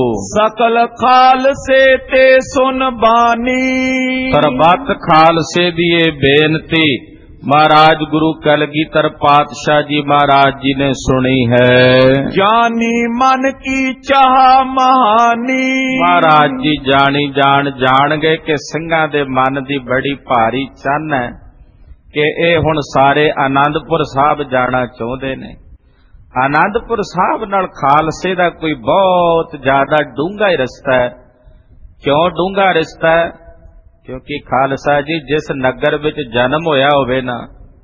ਸਕਲ ਖਾਲਸੇ ਤੇ ਸੁਨ ਬਾਣੀ। ਸਰਬੱਤ ਖਾਲਸੇ ਦੀ ਇਹ ਬੇਨਤੀ ਮਹਾਰਾਜ ਗੁਰੂ ਕਲਗੀਧਰ ਪਾਤਸ਼ਾਹ ਜੀ ਮਹਾਰਾਜ ਜੀ ਨੇ ਸੁਣੀ ਹੈ। ਜਾਨੀ ਮਨ ਕੀ ਚਾਹ ਮਹਾਨੀ। ਮਹਾਰਾਜ ਜੀ ਜਾਣੀ ਜਾਣ ਜਾਣ ਗਏ ਕਿ ਸਿੰਘਾਂ ਦੇ ਮਨ ਦੀ ਬੜੀ ਭਾਰੀ ਚੰਨ ਹੈ ਕਿ ਇਹ ਹੁਣ ਸਾਰੇ ਆਨੰਦਪੁਰ ਸਾਹਿਬ ਜਾਣਾ ਚਾਹੁੰਦੇ ਨੇ। ਆਨੰਦਪੁਰ ਸਾਹਿਬ ਨਾਲ ਖਾਲਸੇ ਦਾ ਕੋਈ ਬਹੁਤ ਜ਼ਿਆਦਾ ਡੂੰਘਾ ਹੀ ਰਸਤਾ ਹੈ। ਕਿਉਂ ਡੂੰਘਾ ਰਸਤਾ ਹੈ? ਕਿਉਂਕਿ ਖਾਲਸਾ ਜੀ ਜਿਸ ਨਗਰ ਵਿੱਚ ਜਨਮ ਹੋਇਆ ਹੋਵੇ ਨਾ,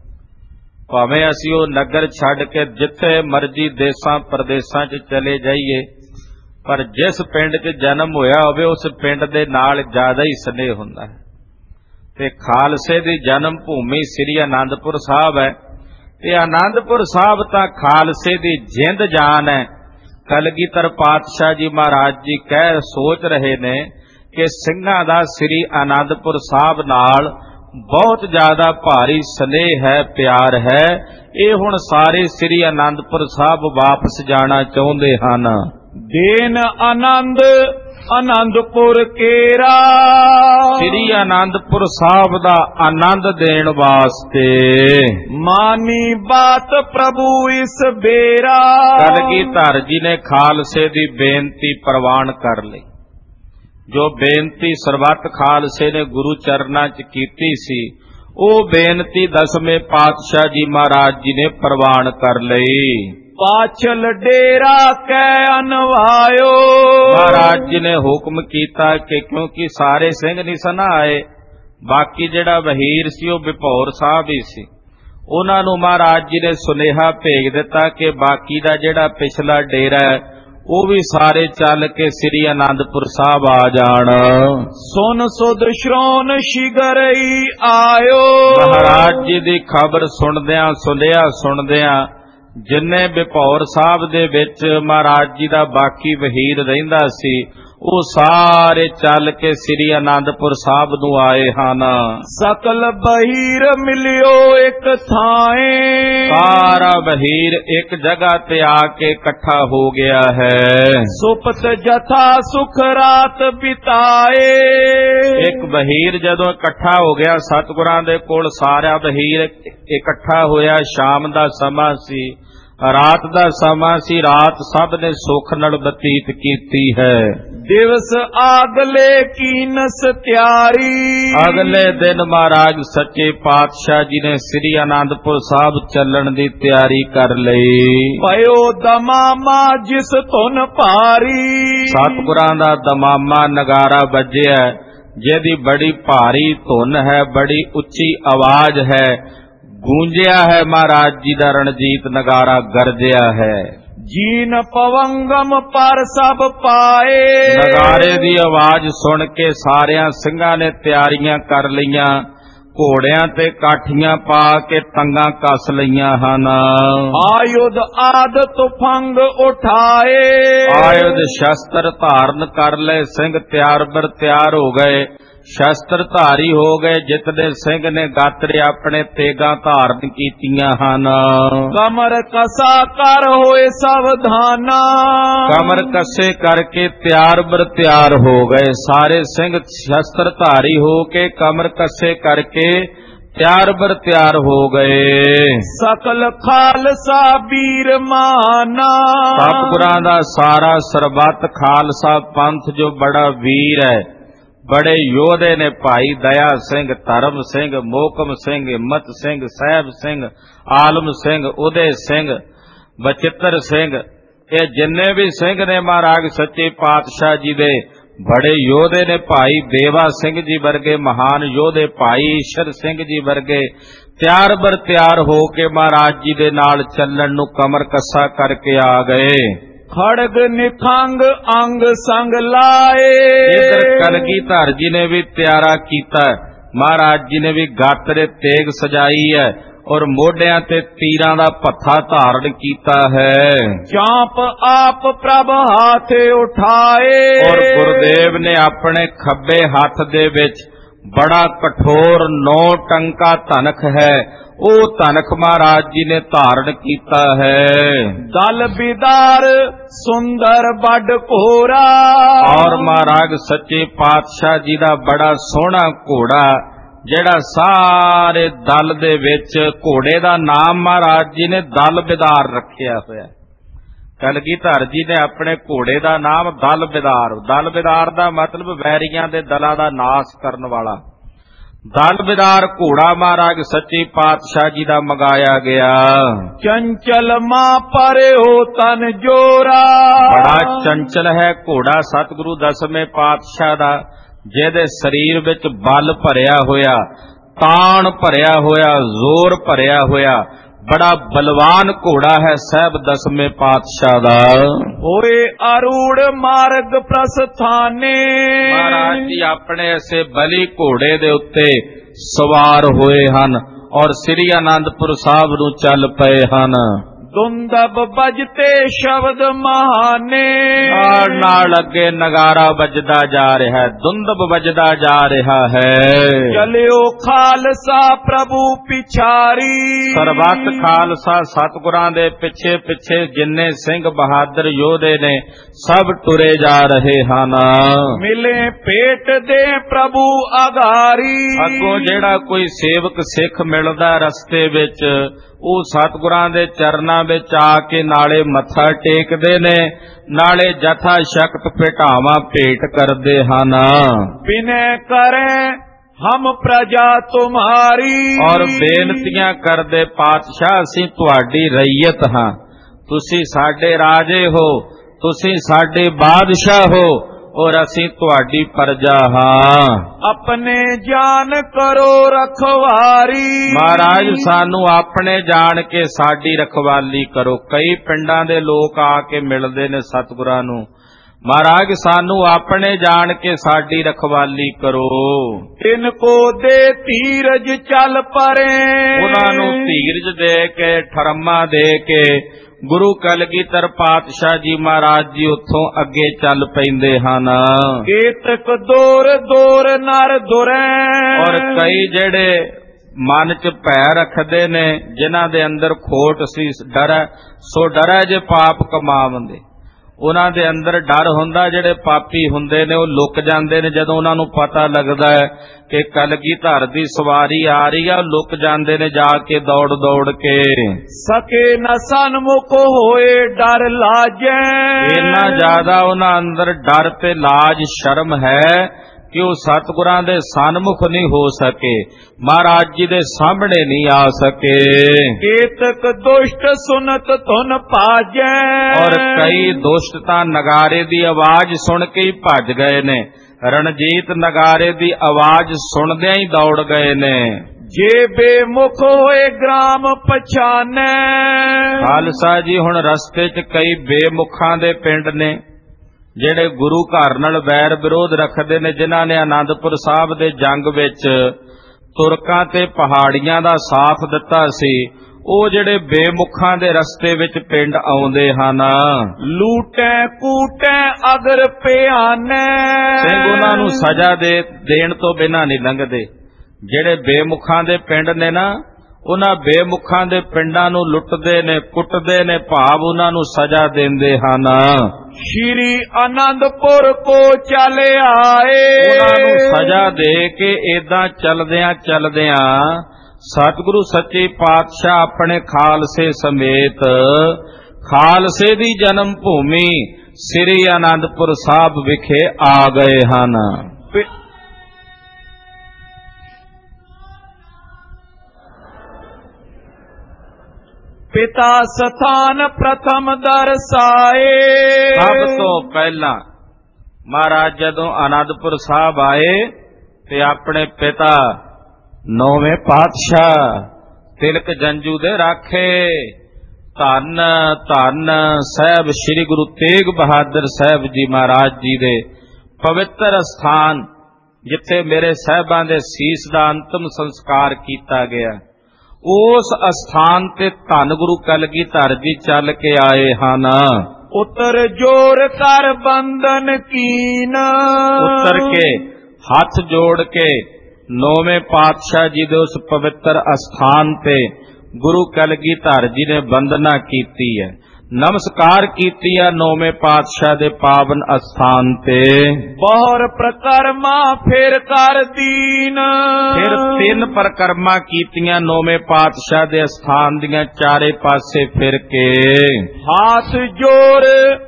ਭਾਵੇਂ ਅਸੀਂ ਉਹ ਨਗਰ ਛੱਡ ਕੇ ਜਿੱਥੇ ਮਰਜ਼ੀ ਦੇਸਾਂ ਪ੍ਰਦੇਸਾਂ 'ਚ ਚਲੇ ਜਾਈਏ, ਪਰ ਜਿਸ ਪਿੰਡ 'ਚ ਜਨਮ ਹੋਇਆ ਹੋਵੇ ਉਸ ਪਿੰਡ ਦੇ ਨਾਲ ਜ਼ਿਆਦਾ ਹੀ ਸਨੇਹ ਹੁੰਦਾ ਹੈ। ਤੇ ਖਾਲਸੇ ਦੀ ਜਨਮ ਭੂਮੀ ਸ੍ਰੀ ਆਨੰਦਪੁਰ ਸਾਹਿਬ ਹੈ। ਤੇ ਆਨੰਦਪੁਰ ਸਾਹਿਬ ਤਾਂ ਖਾਲਸੇ ਦੀ ਜਿੰਦ ਜਾਨ ਹੈ। ਕਲਗੀਧਰ ਪਾਤਸ਼ਾਹ ਜੀ ਮਹਾਰਾਜ ਜੀ ਕਹਿ ਸੋਚ ਰਹੇ ਨੇ ਕਿ ਸਿੰਘਾਂ ਦਾ ਸ੍ਰੀ ਆਨੰਦਪੁਰ ਸਾਹਿਬ ਨਾਲ ਬਹੁਤ ਜ਼ਿਆਦਾ ਭਾਰੀ ਸਨੇਹ ਹੈ, ਪਿਆਰ ਹੈ। ਇਹ ਹੁਣ ਸਾਰੇ ਸ੍ਰੀ ਆਨੰਦਪੁਰ ਸਾਹਿਬ ਵਾਪਸ ਜਾਣਾ ਚਾਹੁੰਦੇ ਹਨ। ਦੇਨ ਆਨੰਦ ਆਨੰਦਪੁਰ ਕੇਰਾ। ਸ੍ਰੀ ਆਨੰਦਪੁਰ ਸਾਹਿਬ ਦਾ ਆਨੰਦ ਦੇਣ ਵਾਸਤੇ ਮਾਨੀ ਬਾਤ ਪ੍ਰਭੂ ਇਸ ਬੇਰਾ। ਕਲਗੀਧਰ ਜੀ ਨੇ ਖਾਲਸੇ ਦੀ ਬੇਨਤੀ ਪ੍ਰਵਾਨ ਕਰ ਲਈ। ਜੋ ਬੇਨਤੀ ਸਰਬੱਤ ਖਾਲਸੇ ਨੇ ਗੁਰੂ ਚਰਨਾਂ 'ਚ ਕੀਤੀ ਸੀ, ਉਹ ਬੇਨਤੀ ਦਸਵੇਂ ਪਾਤਸ਼ਾਹ ਜੀ ਮਹਾਰਾਜ ਜੀ ਨੇ ਪ੍ਰਵਾਨ ਕਰ ਲਈ। ਪਾਛਲ ਡੇਰਾ ਕੈ ਅਨਵਾਇਓ। ਮਹਾਰਾਜ ਜੀ ਨੇ ਹੁਕਮ ਕੀਤਾ ਕਿ ਕਿਉਂਕਿ ਸਾਰੇ ਸਿੰਘ ਨਹੀਂ ਸਨ ਆਏ, ਬਾਕੀ ਜਿਹੜਾ ਵਹੀਰ ਸੀ ਉਹ ਵਿਭੋਰ ਸਾਹਿਬ ਹੀ ਸੀ, ਉਹਨਾਂ ਨੂੰ ਮਹਾਰਾਜ ਜੀ ਨੇ ਸੁਨੇਹਾ ਭੇਜ ਦਿੱਤਾ ਕਿ ਬਾਕੀ ਦਾ ਜਿਹੜਾ ਪਿਛਲਾ ਡੇਰਾ ਹੈ ਉਹ ਵੀ ਸਾਰੇ ਚੱਲ ਕੇ ਸ੍ਰੀ ਆਨੰਦਪੁਰ ਸਾਹਿਬ ਆ ਜਾਣ। ਸੁਨ ਸੁਧ ਸ਼੍ਰੋਣ ਸ਼ਿਗਰਈ ਆਇਓ। ਮਹਾਰਾਜ ਜੀ ਦੀ ਖਬਰ ਸੁਣਦਿਆਂ ਸੁਣਿਆ ਸੁਣਦਿਆਂ ਜਿੰਨੇ ਵਿਭੋਰ ਸਾਹਿਬ ਦੇ ਵਿੱਚ ਮਹਾਰਾਜ ਜੀ ਦਾ ਬਾਕੀ ਵਹੀਰ ਰਹਿੰਦਾ ਸੀ, ਉਹ ਸਾਰੇ ਚੱਲ ਕੇ ਸ੍ਰੀ ਆਨੰਦਪੁਰ ਸਾਹਿਬ ਨੂੰ ਆਏ ਹਨ। ਸਕਲ ਬਹੀਰ ਮਿਲਿਓ ਇੱਕ ਥਾਏ। ਸਾਰਾ ਵਹੀਰ ਇੱਕ ਜਗ੍ਹਾ ਤੇ ਆ ਕੇ ਇਕੱਠਾ ਹੋ ਗਿਆ ਹੈ। ਸੁਪਤ ਜਥਾ ਸੁਖ ਰਾਤ ਬਿਤਾਏ। ਇੱਕ ਵਹੀਰ ਜਦੋਂ ਇਕੱਠਾ ਹੋ ਗਿਆ, ਸਤਿਗੁਰਾਂ ਦੇ ਕੋਲ ਸਾਰਾ ਵਹੀਰ ਇਕੱਠਾ ਹੋਇਆ। ਸ਼ਾਮ ਦਾ ਸਮਾਂ ਸੀ, ਰਾਤ ਦਾ ਸਮਾਂ ਸੀ। ਰਾਤ ਸਭ ਨੇ ਸੁੱਖ ਨਾਲ ਬਤੀਤ ਕੀਤੀ ਹੈ। ਦਿਵਸ ਆਗਲੇ ਕੀਨਸ ਤਿਆਰੀ। ਅਗਲੇ ਦਿਨ ਮਹਾਰਾਜ ਸੱਚੇ ਪਾਤਸ਼ਾਹ ਜੀ ਨੇ ਸ੍ਰੀ ਆਨੰਦਪੁਰ ਸਾਹਿਬ ਚੱਲਣ ਦੀ ਤਿਆਰੀ ਕਰ ਲਈ। ਪਇਓ ਦਮਾਮਾ ਜਿਸ ਧੁਨ ਭਾਰੀ। ਸਤਿਗੁਰਾਂ ਦਾ ਦਮਾਮਾ ਨਗਾਰਾ ਵੱਜਿਆ, ਜਿਹਦੀ ਬੜੀ ਭਾਰੀ ਧੁਨ ਹੈ, ਬੜੀ ਉੱਚੀ ਆਵਾਜ਼ ਹੈ। ਗੂੰਜਿਆ ਹੈ ਮਹਾਰਾਜ ਜੀ ਦਾ ਰਣਜੀਤ ਨਗਾਰਾ ਗਰਜਿਆ ਹੈ। जीन पवंगम पर सब पाए। ਨਗਾਰੇ ਦੀ ਆਵਾਜ਼ ਸੁਣ ਕੇ ਸਾਰਿਆਂ ਸਿੰਘਾਂ ਨੇ ਤਿਆਰੀਆਂ ਕਰ ਲਈਆਂ, ਘੋੜਿਆਂ ਤੇ ਕਾਠੀਆਂ ਪਾ ਕੇ ਤੰਗਾਂ ਕੱਸ ਲਈਆਂ ਹਨ। आयुध आद तुफंग उठाए। ਆਯੁਧ ਸ਼ਸਤਰ ਧਾਰਨ ਕਰ ਲਏ, ਸਿੰਘ ਤਿਆਰ ਬਰ ਤਿਆਰ ਹੋ ਗਏ, ਸ਼ਸਤਰ ਧਾਰੀ ਹੋ ਗਏ। ਜਿਤਨੇ ਸਿੰਘ ਨੇ ਗਾਤਰੇ ਆਪਣੇ ਤੇਗਾਂ ਧਾਰਨ ਕੀਤੀਆਂ ਹਨ। कमर कसा कर होए सावधाना। ਕਮਰ ਕੱਸੇ ਕਰਕੇ ਤਿਆਰ ਬਰ ਤਿਆਰ ਹੋ ਗਏ। ਸਾਰੇ ਸਿੰਘ ਸ਼ਸਤਰ ਧਾਰੀ ਹੋ ਕੇ ਕਮਰ ਕੱਸੇ ਕਰਕੇ ਤਿਆਰ ਬਰ ਤਿਆਰ ਹੋ ਗਏ। सकल खालसा वीर माना। ਸਤਿਗੁਰਾਂ ਦਾ ਸਾਰਾ ਸਰਬੱਤ ਖਾਲਸਾ ਪੰਥ ਜੋ ਬੜਾ ਵੀਰ ਹੈ, ਬੜੇ ਯੋਧੇ ਨੇ, ਭਾਈ ਦਇਆ ਸਿੰਘ, ਧਰਮ ਸਿੰਘ, ਮੋਹਕਮ ਸਿੰਘ, ਹਿੰਮਤ ਸਿੰਘ, ਸਾਹਿਬ ਸਿੰਘ, ਆਲਮ ਸਿੰਘ, ਉਦੇ ਸਿੰਘ, ਬਚਿੱਤਰ ਸਿੰਘ, ਇਹ ਜਿੰਨੇ ਵੀ ਸਿੰਘ ਨੇ ਮਹਾਰਾਜ ਸੱਚੇ ਪਾਤਸ਼ਾਹ ਜੀ ਦੇ ਬੜੇ ਯੋਧੇ ਨੇ। ਭਾਈ ਦੇਵਾ ਸਿੰਘ ਜੀ ਵਰਗੇ ਮਹਾਨ ਯੋਧੇ, ਭਾਈ ਈਸ਼ਰ ਸਿੰਘ ਜੀ ਵਰਗੇ ਤਿਆਰ ਬਰ ਤਿਆਰ ਹੋ ਕੇ ਮਹਾਰਾਜ ਜੀ ਦੇ ਨਾਲ ਚੱਲਣ ਨੂੰ ਕਮਰ ਕੱਸਾ ਕਰਕੇ ਆ ਗਏ। खड़ग निखंग अंग संग लाए। इधर कलगीधर जी ने भी त्यारा कीता है, महाराज जी ने भी गात्रे तेग सजाई है और मोढियां ते तीरां दा पत्था धारण कीता है। चांप आप प्रभ हाथ उठाए। और गुरुदेव ने अपने खब्बे हाथ दे विच बड़ा कठोर नौ टंका धनक है, ਉਹ ਧਨਕ ਮਹਾਰਾਜ ਜੀ ਨੇ ਧਾਰਨ ਕੀਤਾ ਹੈ। ਦਲ ਬਿਦਾਰ ਸੁੰਦਰ ਵੱਡ ਘੋੜਾ। ਔਰ ਮਹਾਰਾਜ ਸੱਚੇ ਪਾਤਸ਼ਾਹ ਜੀ ਦਾ ਬੜਾ ਸੋਹਣਾ ਘੋੜਾ, ਜਿਹੜਾ ਸਾਰੇ ਦਲ ਦੇ ਵਿੱਚ, ਘੋੜੇ ਦਾ ਨਾਮ ਮਹਾਰਾਜ ਜੀ ਨੇ ਦਲ ਬਿਦਾਰ ਰੱਖਿਆ ਹੋਇਆ। ਕਲਗੀਧਰ ਜੀ ਨੇ ਆਪਣੇ ਘੋੜੇ ਦਾ ਨਾਮ ਦਲ ਬਿਦਾਰ, ਦਲ ਬਿਦਾਰ ਦਾ ਮਤਲਬ ਵੈਰੀਆਂ ਦੇ ਦਲਾਂ ਦਾ ਨਾਸ਼ ਕਰਨ ਵਾਲਾ। ਦਲ ਬਿਦਾਰ ਘੋੜਾ ਮਹਾਰਾਜ ਸੱਚੇ ਪਾਤਸ਼ਾਹ ਜੀ ਦਾ ਮੰਗਾਇਆ ਗਿਆ। ਚੰਚਲ ਮਾਂ ਪਰਿਓ ਤਨ ਜੋਰਾ। ਬੜਾ ਚੰਚਲ ਹੈ ਘੋੜਾ ਸਤਿਗੁਰੂ ਦਸਵੇਂ ਪਾਤਸ਼ਾਹ ਦਾ, ਜਿਹਦੇ ਸਰੀਰ ਵਿੱਚ ਬਲ ਭਰਿਆ ਹੋਇਆ, ਤਾਣ ਭਰਿਆ ਹੋਇਆ, ਜ਼ੋਰ ਭਰਿਆ ਹੋਇਆ, बड़ा बलवान घोड़ा है साहब दसवें पातशाह दा। होए अरूढ़ मार्ग प्रस्थाने। महाराज जी अपने ऐसे बली घोड़े दे उत्ते सवार होए हन और श्री आनंदपुर साहब नूं चल पए हन। दुंदब बजते शब्द महाने। नाल नाल अगे नगारा बजदा जा रहा है, दुंदब बजदा जा रहा है। चलियो खालसा प्रभु पिछारी। सरबत खालसा सतगुरां दे पिछे पिछे जिन्ने सिंह बहादुर योधे ने सब टुरे जा रहे हन। मिले पेट दे प्रभु आगारी। अगों जेड़ा कोई सेवक सिख मिलदा रस्ते विच, ਉਹ ਸਤਿਗੁਰਾਂ ਦੇ ਚਰਨਾਂ ਵਿੱਚ ਆ ਕੇ ਨਾਲੇ ਮੱਥਾ ਟੇਕਦੇ ਨੇ, ਨਾਲੇ ਜਥਾ ਸ਼ਕਤ ਭੇਟਾਵਾਂ ਭੇਟ ਕਰਦੇ ਹਨ। ਬਿਨੈ ਕਰੇ ਹਮ ਪ੍ਰਜਾ ਤੁਮਹਾਰੀ। ਔਰ ਬੇਨਤੀਆਂ ਕਰਦੇ, ਪਾਤਸ਼ਾਹ ਅਸੀਂ ਤੁਹਾਡੀ ਰਈਅਤ ਹਾਂ, ਤੁਸੀਂ ਸਾਡੇ ਰਾਜੇ ਹੋ, ਤੁਸੀਂ ਸਾਡੇ ਬਾਦਸ਼ਾਹ ਹੋ और असी तुहाडी प्रजा हां। अपने जान करो रखवारी। महाराज सानू अपने जान के साडी रखवाली करो। कई पिंडां दे लोग आके मिलदे ने सतगुरां नू, महाराज सानू अपने जान के साडी रखवाली करो। इनको दे धीरज चल परे। उन्हां नू धीरज दे के, ठरमा दे के गुरु कलगीधर पातशाह जी महाराज जी उत्थों अगे चल पैंदे हन। केतक दूर दूर नर दुरै। और कई जेड़े मन च भै रखदे ने, जिन्हां दे अंदर खोट सी डर है, सो डर है जे पाप कमावंदे, उन्हां दे अंदर डर हुंदा, जेड़े पापी हुंदे ने वो लुक जांदे ने। जदों उन्हां नूं पता लगदा है कि कलगीधर दी सवारी आ रही है, लुक जांदे ने जाके दौड़ दौड़ के। सके न सन्मुख होए डर लाजे। इन्ना ज्यादा उन्हां अंदर डर ते लाज शर्म है कि वो सतगुरां दे सन्मुख नहीं हो सके, महाराज जी दे सामने नहीं आ सके। केतक दुष्ट सुनत धुन पाजे। और कई दुष्ट तां नगारे दी आवाज सुन के ही भज गए ने, रणजीत नगारे दी आवाज सुनदे ही दौड़ गए ने। ਜੇ ਬੇਮੁਖ ਹੋਏ ਗ੍ਰਾਮ ਪਛਾਨੈ। ਖਾਲਸਾ ਜੀ, ਹੁਣ ਰਸਤੇ 'ਚ ਕਈ ਬੇਮੁਖਾਂ ਦੇ ਪਿੰਡ ਨੇ ਜਿਹੜੇ ਗੁਰੂ ਘਰ ਨਾਲ ਵੈਰ ਵਿਰੋਧ ਰੱਖਦੇ ਨੇ, ਜਿਨ੍ਹਾਂ ਨੇ ਆਨੰਦਪੁਰ ਸਾਹਿਬ ਦੇ ਜੰਗ ਵਿੱਚ ਤੁਰਕਾਂ ਤੇ ਪਹਾੜੀਆਂ ਦਾ ਸਾਥ ਦਿੱਤਾ ਸੀ। ਉਹ ਜਿਹੜੇ ਬੇਮੁਖਾਂ ਦੇ ਰਸਤੇ ਵਿੱਚ ਪਿੰਡ ਆਉਂਦੇ ਹਨ, ਲੂਟੈ ਕੂਟੈ ਅਗਰ ਪਿਆਨੈ। ਸਿੰਘ ਉਹਨਾਂ ਨੂੰ ਸਜ਼ਾ ਦੇ ਦੇਣ ਤੋਂ ਬਿਨਾਂ ਨਹੀਂ ਲੰਘਦੇ। ਜਿਹੜੇ ਬੇਮੁਖਾਂ ਦੇ ਪਿੰਡ ਨੇ ਨਾ, ਉਹਨਾਂ ਬੇਮੁਖਾਂ ਦੇ ਪਿੰਡਾਂ ਨੂੰ ਲੁੱਟਦੇ ਨੇ, ਕੁੱਟਦੇ ਨੇ, ਭਾਵ ਉਹਨਾਂ ਨੂੰ ਸਜ਼ਾ ਦਿੰਦੇ ਹਨ। ਸ਼੍ਰੀ ਆਨੰਦਪੁਰ ਕੋ ਚੱਲ ਆਏ। ਉਹਨਾਂ ਨੂੰ ਸਜ਼ਾ ਦੇ ਕੇ ਏਦਾਂ ਚਲਦਿਆਂ ਚਲਦਿਆਂ ਸਤਿਗੁਰੂ ਸੱਚੇ ਪਾਤਸ਼ਾਹ ਆਪਣੇ ਖਾਲਸੇ ਸਮੇਤ ਖਾਲਸੇ ਦੀ ਜਨਮ ਭੂਮੀ ਸ੍ਰੀ ਆਨੰਦਪੁਰ ਸਾਹਿਬ ਵਿਖੇ ਆ ਗਏ ਹਨ। ਪਿਤਾ ਸਥਾਨ ਪ੍ਰਥਮ ਦਰਸਾਏ। ਸਭ ਤੋਂ ਪਹਿਲਾਂ ਮਹਾਰਾਜ ਜਦੋਂ ਆਨੰਦਪੁਰ ਸਾਹਿਬ ਆਏ ਤੇ ਆਪਣੇ ਪਿਤਾ ਨੌਵੇਂ ਪਾਤਸ਼ਾਹ ਤਿਲਕ ਜੰਜੂ ਦੇ ਰਾਖੇ ਧੰਨ ਧੰਨ ਸਾਹਿਬ ਸ੍ਰੀ ਗੁਰੂ ਤੇਗ ਬਹਾਦਰ ਸਾਹਿਬ ਜੀ ਮਹਾਰਾਜ ਜੀ ਦੇ ਪਵਿੱਤਰ ਸਥਾਨ, ਜਿੱਥੇ ਮੇਰੇ ਸਾਹਿਬਾਂ ਦੇ ਸੀਸ ਦਾ ਅੰਤਮ ਸੰਸਕਾਰ ਕੀਤਾ ਗਿਆ, ਉਸ ਅਸਥਾਨ ਤੇ ਧੰਨ ਗੁਰੂ ਕਲਗੀਧਰ ਜੀ ਚੱਲ ਕੇ ਆਏ ਹਨ। ਉਤਰ ਜੋਰ ਕਰ ਬੰਦਨ ਕੀਨ। ਉਤਰ ਕੇ ਹੱਥ ਜੋੜ ਕੇ ਨੌਵੇਂ ਪਾਤਸ਼ਾਹ ਜੀ ਦੇ ਉਸ ਪਵਿੱਤਰ ਅਸਥਾਨ ਤੇ ਗੁਰੂ ਕਲਗੀਧਰ ਜੀ ਨੇ ਬੰਦਨਾ ਕੀਤੀ ਹੈ, ਨਮਸਕਾਰ ਕੀਤੀ ਹੈ ਨੌਵੇਂ ਪਾਤਸ਼ਾਹ ਦੇ ਪਾਵਨ ਅਸਥਾਨ ਤੇ। ਬਹੁਰ ਪ੍ਰਕਰਮਾ ਫਿਰ ਕਰ ਦੀਨ। ਫਿਰ ਤਿੰਨ ਪ੍ਰਕਰਮਾ ਕੀਤੀਆਂ ਨੌਵੇਂ ਪਾਤਸ਼ਾਹ ਦੇ ਅਸਥਾਨ ਦੀਆਂ ਚਾਰੇ ਪਾਸੇ ਫਿਰ ਕੇ। ਹੱਥ ਜੋੜ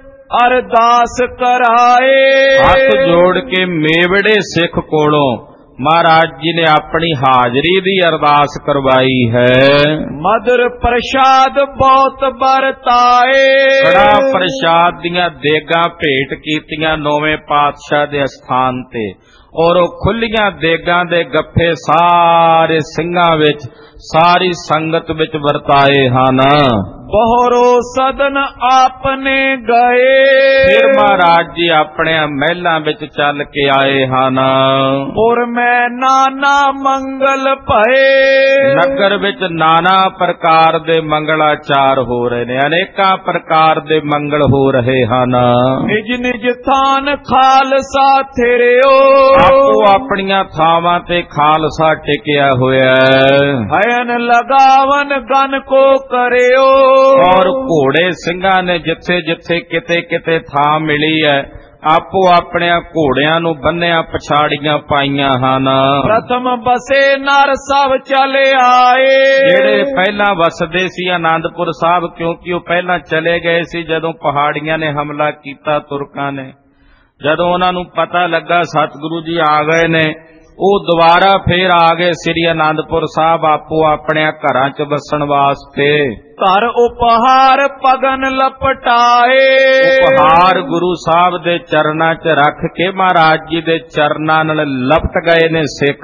ਅਰਦਾਸ ਕਰਾਏ। ਹੱਥ ਜੋੜ ਕੇ ਮੇਵੜੇ ਸਿੱਖ ਕੋਲੋਂ ਮਹਾਰਾਜ ਜੀ ਨੇ ਆਪਣੀ ਹਾਜ਼ਰੀ ਦੀ ਅਰਦਾਸ ਕਰਵਾਈ ਹੈ। ਮਦਰ ਪ੍ਰਸ਼ਾਦ ਬਹੁਤ ਵਰਤਾਏ। ਕੜਾ ਪ੍ਰਸ਼ਾਦ ਦੀਆਂ ਦੇਗਾਂ ਭੇਟ ਕੀਤੀਆਂ ਨੌਵੇਂ ਪਾਤਸ਼ਾਹ ਦੇ ਅਸਥਾਨ ਤੇ, ਔਰ ਉਹ ਖੁੱਲੀਆਂ ਦੇਗਾਂ ਦੇ ਗੱਫੇ ਸਾਰੇ ਸਿੰਘਾਂ ਵਿੱਚ, ਸਾਰੀ ਸੰਗਤ ਵਿੱਚ ਵਰਤਾਏ ਹਨ। ਬਹੁਰੋ ਸਦਨ ਆਪਨੇ ਗਏ। ਫਿਰ ਮਹਾਰਾਜ ਜੀ ਆਪਣੇ ਮਹਿਲਾਂ ਵਿੱਚ ਚੱਲ ਕੇ ਆਏ ਹਨ। ਔਰ ਮੈਂ ਨਾਨਾ ਮੰਗਲ ਭਏ। ਨਗਰ ਵਿੱਚ ਨਾਨਾ ਪ੍ਰਕਾਰ ਦੇ ਮੰਗਲਾਚਾਰ ਹੋ ਰਹੇ ਨੇ, ਅਨੇਕਾਂ ਪ੍ਰਕਾਰ ਦੇ ਮੰਗਲ ਹੋ ਰਹੇ ਹਨ। ਨਿਜ ਨਿਜ ਥਾਨ ਖਾਲਸਾ ਥਿਰਿਓ। ਆਪੋ ਆਪਣੀਆਂ ਥਾਵਾਂ ਤੇ ਖਾਲਸਾ ਟਿਕਿਆ ਹੋਇਆ ਹੈ। ਹਯਨ ਲਗਾਵਨ ਗਨ ਕੋ ਕਰਿਓ। ਔਰ ਘੋੜੇ ਸਿੰਘਾਂ ਨੇ ਜਿੱਥੇ ਜਿੱਥੇ ਕਿਤੇ ਕਿਤੇ ਥਾਂ ਮਿਲੀ ਹੈ, ਆਪੋ ਆਪਣਿਆਂ ਘੋੜਿਆਂ ਨੂੰ ਬੰਨਿਆ ਪਛਾੜੀਆਂ ਪਾਈਆਂ ਹਨ। ਪ੍ਰਥਮ ਬਸੇ ਨਰ ਸਭ ਚਲੇ ਆਏ। ਜਿਹੜੇ ਪਹਿਲਾਂ ਵਸਦੇ ਸੀ ਆਨੰਦਪੁਰ ਸਾਹਿਬ, ਕਿਉਂਕਿ ਉਹ ਪਹਿਲਾਂ ਚਲੇ ਗਏ ਸੀ ਜਦੋਂ ਪਹਾੜੀਆਂ ਨੇ ਹਮਲਾ ਕੀਤਾ ਤੁਰਕਾਂ ਨੇ। ਜਦੋਂ ਉਹਨਾਂ ਨੂੰ ਪਤਾ ਲੱਗਾ ਸਤਿਗੁਰੂ ਜੀ ਆ ਗਏ ਨੇ, ਉਹ ਦੁਬਾਰਾ ਫੇਰ ਆ ਗਏ ਸ੍ਰੀ ਆਨੰਦਪੁਰ ਸਾਹਿਬ ਆਪੋ ਆਪਣਿਆਂ ਘਰਾਂ 'ਚ ਵਸਣ ਵਾਸਤੇ। ਧਰ ਉਪਹਾਰ ਪਗਨ ਲਪਟਾਏ। ਉਪਹਾਰ ਗੁਰੂ ਸਾਹਿਬ ਦੇ ਚਰਨਾਂ 'ਚ ਰੱਖ ਕੇ ਮਹਾਰਾਜ ਜੀ ਦੇ ਚਰਨਾਂ ਨਾਲ ਲਪਟ ਗਏ ਨੇ ਸਿੱਖ।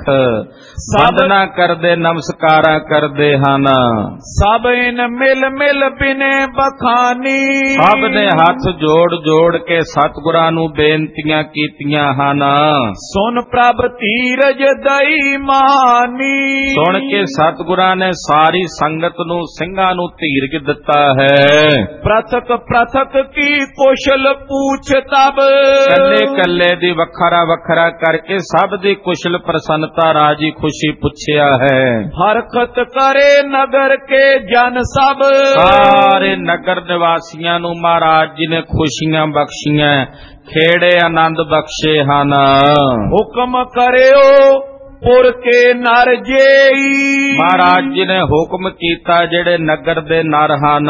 ਵੰਦਨਾ ਕਰਦੇ, ਨਮਸਕਾਰਾਂ ਕਰਦੇ ਹਨ। ਸਭ ਇਨ ਮਿਲ ਮਿਲ ਬਿਨੇ ਬਖਾਨੀ। ਸਭ ਨੇ ਹੱਥ ਜੋੜ ਜੋੜ ਕੇ ਸਤਿਗੁਰਾਂ ਨੂੰ ਬੇਨਤੀਆਂ ਕੀਤੀਆਂ ਹਨ। ਸੁਨ ਪ੍ਰਭ ਧੀਰਜ ਦਈ ਮਾਨੀ। ਸੁਣ ਕੇ ਸਤਿਗੁਰਾਂ ਨੇ ਸਾਰੀ ਸੰਗਤ ਨੂੰ, ਸਿੰਘਾਂ ਨੂੰ ਧੀਰਜ ਦਿੱਤਾ ਹੈ। ਪ੍ਰਥਕ ਪ੍ਰਥਕ ਕੀ ਕੁਸ਼ਲ ਪੂਛ ਤਬ। ਕੱਲੇ ਕੱਲੇ ਦੀ ਵੱਖਰਾ ਵੱਖਰਾ ਕਰਕੇ ਸਭ ਦੀ ਕੁਸ਼ਲ ਪ੍ਰਸੰਨਤਾ ਰਾਜੀ ਖੁਸ਼ੀ ਪੁੱਛਿਆ ਹੈ। ਹਰਕਤ ਕਰੇ ਨਗਰ ਕੇ ਜਨ ਸਭ। ਸਾਰੇ ਨਗਰ ਨਿਵਾਸੀਆਂ ਨੂੰ ਮਹਾਰਾਜ ਜੀ ਨੇ ਖੁਸ਼ੀਆਂ ਬਖਸ਼ੀਆਂ, ਖੇੜੇ ਆਨੰਦ ਬਖਸ਼ੇ ਹਨ। ਹੁਕਮ ਕਰਿਓ ਪੁਰ ਕੇ ਨਰ ਜੇਈ। ਮਹਾਰਾਜ ਜੀ ਨੇ ਹੁਕਮ ਕੀਤਾ ਜਿਹੜੇ ਨਗਰ ਦੇ ਨਰ ਹਨ,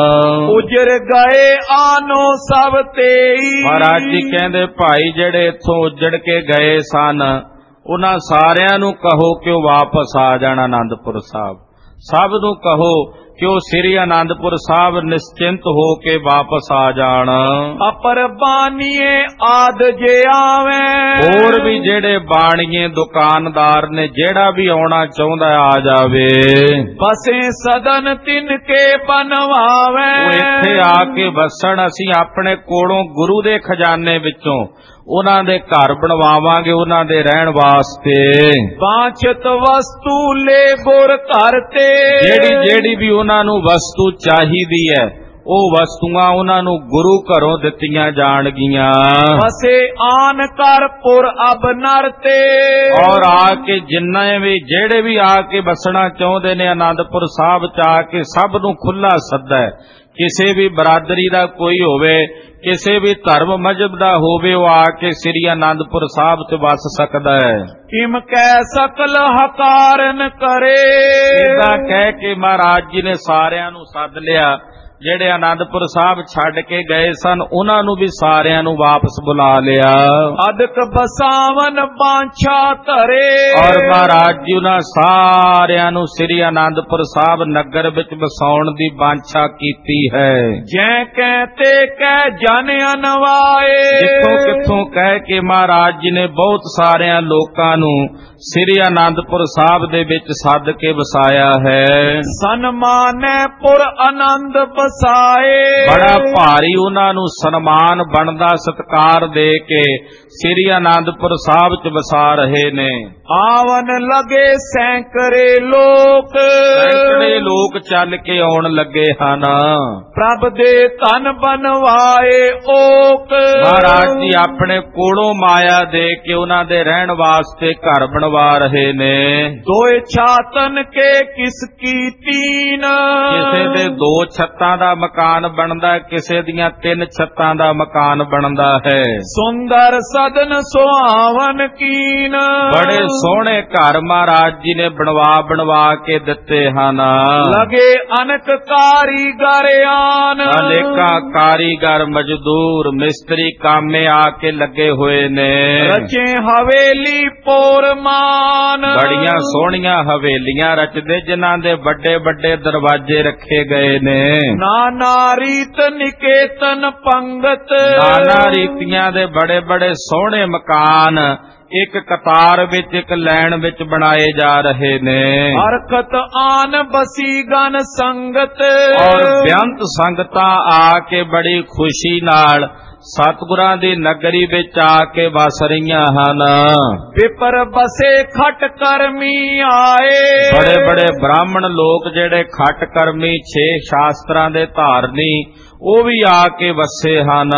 ਉਜਰ ਗਏ ਆਨੋ ਸਭ ਤੇਈ। ਮਹਾਰਾਜ ਜੀ ਕਹਿੰਦੇ ਭਾਈ ਜਿਹੜੇ ਇੱਥੋਂ ਉਜੜ ਕੇ ਗਏ ਸਨ, ਉਹਨਾਂ ਸਾਰਿਆਂ ਨੂੰ ਕਹੋ ਕਿ ਉਹ ਵਾਪਸ ਆ ਜਾਣ ਆਨੰਦਪੁਰ ਸਾਹਿਬ। ਸਭ ਨੂੰ ਕਹੋ ਕਿ ਉਹ ਸ੍ਰੀ ਅਨੰਦਪੁਰ ਸਾਹਿਬ ਨਿਸ਼ਚਿੰਤ ਹੋ ਕੇ ਵਾਪਸ ਆ ਜਾਣ। ਅਪਰ ਬਾਨੀਏ ਆਦ ਜੇ ਆਵੇ, ਹੋਰ ਵੀ ਜਿਹੜੇ ਬਾਣੀਏ ਦੁਕਾਨਦਾਰ ਨੇ, ਜਿਹੜਾ ਵੀ ਆਉਣਾ ਚਾਹੁੰਦਾ ਆ ਜਾਵੇ। ਬਸੇ ਸਦਨ ਤਿਨ ਕੇ ਬਨਵਾਵੇ, ਉਹ ਇੱਥੇ ਆ ਕੇ ਵਸਣ, ਅਸੀਂ ਆਪਣੇ ਕੋਲੋਂ ਗੁਰੂ ਦੇ ਖਜ਼ਾਨੇ ਵਿੱਚੋਂ ਉਹਨਾਂ ਦੇ ਘਰ ਬਣਵਾਵਾਂਗੇ, ਉਹਨਾਂ ਦੇ ਰਹਿਣ ਵਾਸਤੇ। ਬਾਂਛਤ ਵਸਤੂ ਲੈ ਗੁਰ ਘਰ ਤੇ, ਜਿਹੜੀ ਜਿਹੜੀ ਵੀ ਉਹਨਾਂ ਨੂੰ ਵਸਤੂ ਚਾਹੀਦੀ ਹੈ ਉਹ ਵਸਤੂਆਂ ਉਹਨਾਂ ਨੂੰ ਗੁਰੂ ਘਰੋਂ ਦਿੱਤੀਆਂ ਜਾਣਗੀਆਂ। ਵਸੇ ਆਨ ਕਰ ਪੁਰ ਅਬ ਨਰ ਤੇ, ਔਰ ਆ ਕੇ ਜਿੰਨੇ ਵੀ ਜਿਹੜੇ ਵੀ ਆ ਕੇ ਵਸਣਾ ਚਾਹੁੰਦੇ ਨੇ ਆਨੰਦਪੁਰ ਸਾਹਿਬ ਚ ਆ ਕੇ ਸਭ ਨੂੰ ਖੁੱਲਾ ਸੱਦਾ ਹੈ। ਕਿਸੇ ਵੀ ਬਰਾਦਰੀ ਦਾ ਕੋਈ ਹੋਵੇ, ਕਿਸੇ ਵੀ ਧਰਮ ਮਜ਼ਹਬ ਦਾ ਹੋਵੇ, ਉਹ ਆ ਕੇ ਸ੍ਰੀ ਅਨੰਦਪੁਰ ਸਾਹਿਬ ਚ ਵਸ ਸਕਦਾ ਹੈ। ਕਿਮ ਕਹਿ ਸਕਲ ਹਕਾਰਨ ਕਰੇ, ਇਦਾਂ ਕਹਿ ਕੇ ਮਹਾਰਾਜ ਜੀ ਨੇ ਸਾਰਿਆਂ ਨੂੰ ਸੱਦ ਲਿਆ। ਜਿਹੜੇ ਆਨੰਦਪੁਰ ਸਾਹਿਬ ਛੱਡ ਕੇ ਗਏ ਸਨ ਉਹਨਾਂ ਨੂੰ ਵੀ ਸਾਰਿਆਂ ਨੂੰ ਵਾਪਸ ਬੁਲਾ ਲਿਆ। ਅਦਕ ਬਸਾਵਨ ਬਾਂਛਾ ਧਰੇ, ਔਰ ਮਹਾਰਾਜ ਜੀ ਉਹਨਾਂ ਸਾਰਿਆਂ ਨੂੰ ਸ੍ਰੀ ਅਨੰਦਪੁਰ ਸਾਹਿਬ ਨਗਰ ਵਿੱਚ ਵਸਾਉਣ ਦੀ ਬਾਂਛਾ ਕੀਤੀ ਹੈ। ਜੈ ਕਹਤੇ ਕਹਿ ਜਨ ਅਨਵਾਏ, ਕਿੱਥੋਂ ਕਿੱਥੋਂ ਕਹਿ ਕੇ ਮਹਾਰਾਜ ਜੀ ਨੇ ਬਹੁਤ ਸਾਰਿਆਂ ਲੋਕਾਂ ਨੂੰ ਸ੍ਰੀ ਅਨੰਦਪੁਰ ਸਾਹਿਬ ਦੇ ਵਿੱਚ ਸੱਦ ਕੇ ਵਸਾਇਆ ਹੈ। ਸਨਮਾਨੈ ਪੁਰ ਆਨੰਦ ਬਸਾਏ, ਬੜਾ ਭਾਰੀ ਉਹਨਾਂ ਨੂੰ ਸਨਮਾਨ ਬਣਦਾ ਸਤਿਕਾਰ ਦੇ ਕੇ ਸ੍ਰੀ ਅਨੰਦਪੁਰ ਸਾਹਿਬ ਚ ਵਸਾ ਰਹੇ ਨੇ। ਆਵਨ ਲਗੇ ਸੈਂਕੜੇ ਲੋਕ, ਸੈਂਕੜੇ ਲੋਕ ਚੱਲ ਕੇ ਆਉਣ ਲੱਗੇ ਹਨ। ਪ੍ਰਭ ਦੇ ਧਨ ਬਨਵਾਏ ਓਕ, ਮਹਾਰਾਜ ਜੀ ਆਪਣੇ ਕੋਲੋਂ ਮਾਇਆ ਦੇ ਕੇ ਉਹਨਾਂ ਦੇ ਰਹਿਣ ਵਾਸਤੇ ਘਰ ਬਣਵਾ ਰਹੇ ਨੇ। ਦੋਏ ਛਾਤਨ ਕੇ ਕਿਸ ਕੀ ਤੀਨ, ਕਿਸੇ ਦੇ ਦੋ ਛੱਤਾਂ ਦਾ ਮਕਾਨ ਬਣਦਾ, ਕਿਸੇ ਦੀਆਂ ਤਿੰਨ ਛੱਤਾਂ ਦਾ ਮਕਾਨ ਬਣਦਾ ਹੈ। ਸੁੰਦਰ ਸਦਨ ਸੁਹਾਵਨ ਕੀਨ, ਬੜੇ ਸੋਹਣੇ ਘਰ ਮਹਾਰਾਜ ਜੀ ਨੇ ਬਣਵਾ ਬਣਵਾ ਕੇ ਦਿੱਤੇ ਹਨ। ਲਗੇ ਅਨਕ ਕਾਰੀਗਰ ਆਨ, ਅਨੇਕਾਂ ਕਾਰੀਗਰ ਮਜ਼ਦੂਰ ਮਿਸਤਰੀ ਕਾਮੇ ਆ ਕੇ ਲੱਗੇ ਹੋਏ ਨੇ। ਰਚੇ ਹਵੇਲੀ ਪੋਰਮਾਨ, ਬੜੀਆਂ ਸੋਹਣੀਆਂ ਹਵੇਲੀਆਂ ਰਚਦੇ ਜਿਨ੍ਹਾਂ ਦੇ ਵੱਡੇ ਵੱਡੇ ਦਰਵਾਜ਼ੇ ਰੱਖੇ ਗਏ ਨੇ। ਨਾਨਾ ਰੀਤ ਨਿਕੇਤਨ ਪੰਗਤ, ਨਾਨਾ ਰੀਤੀਆਂ ਦੇ ਬੜੇ ਬੜੇ ਸੋਹਣੇ ਮਕਾਨ ਇੱਕ ਕਤਾਰ ਵਿੱਚ ਇੱਕ ਲਾਈਨ ਵਿੱਚ ਬਣਾਏ ਜਾ ਰਹੇ ਨੇ। ਹਰਕਤ ਆਨ ਬਸੀ ਗਨ ਸੰਗਤ, ਔਰ ਬੇਅੰਤ ਸੰਗਤਾਂ ਆ ਕੇ ਬੜੀ ਖੁਸ਼ੀ ਨਾਲ ਸਤਿਗੁਰਾਂ ਦੀ ਨਗਰੀ ਵਿੱਚ ਆ ਕੇ ਵਸ ਰਹੀਆਂ ਹਨ। ਵਿਪਰ ਬਸੇ ਖਟ ਕਰਮੀ ਆਏ, ਬੜੇ ਬੜੇ ਬ੍ਰਾਹਮਣ ਲੋਕ ਜਿਹੜੇ ਖਟ ਕਰਮੀ ਛੇ ਸ਼ਾਸਤਰਾਂ ਦੇ ਧਾਰਨੀ ਉਹ ਵੀ ਆ ਕੇ ਵਸੇ ਹਨ।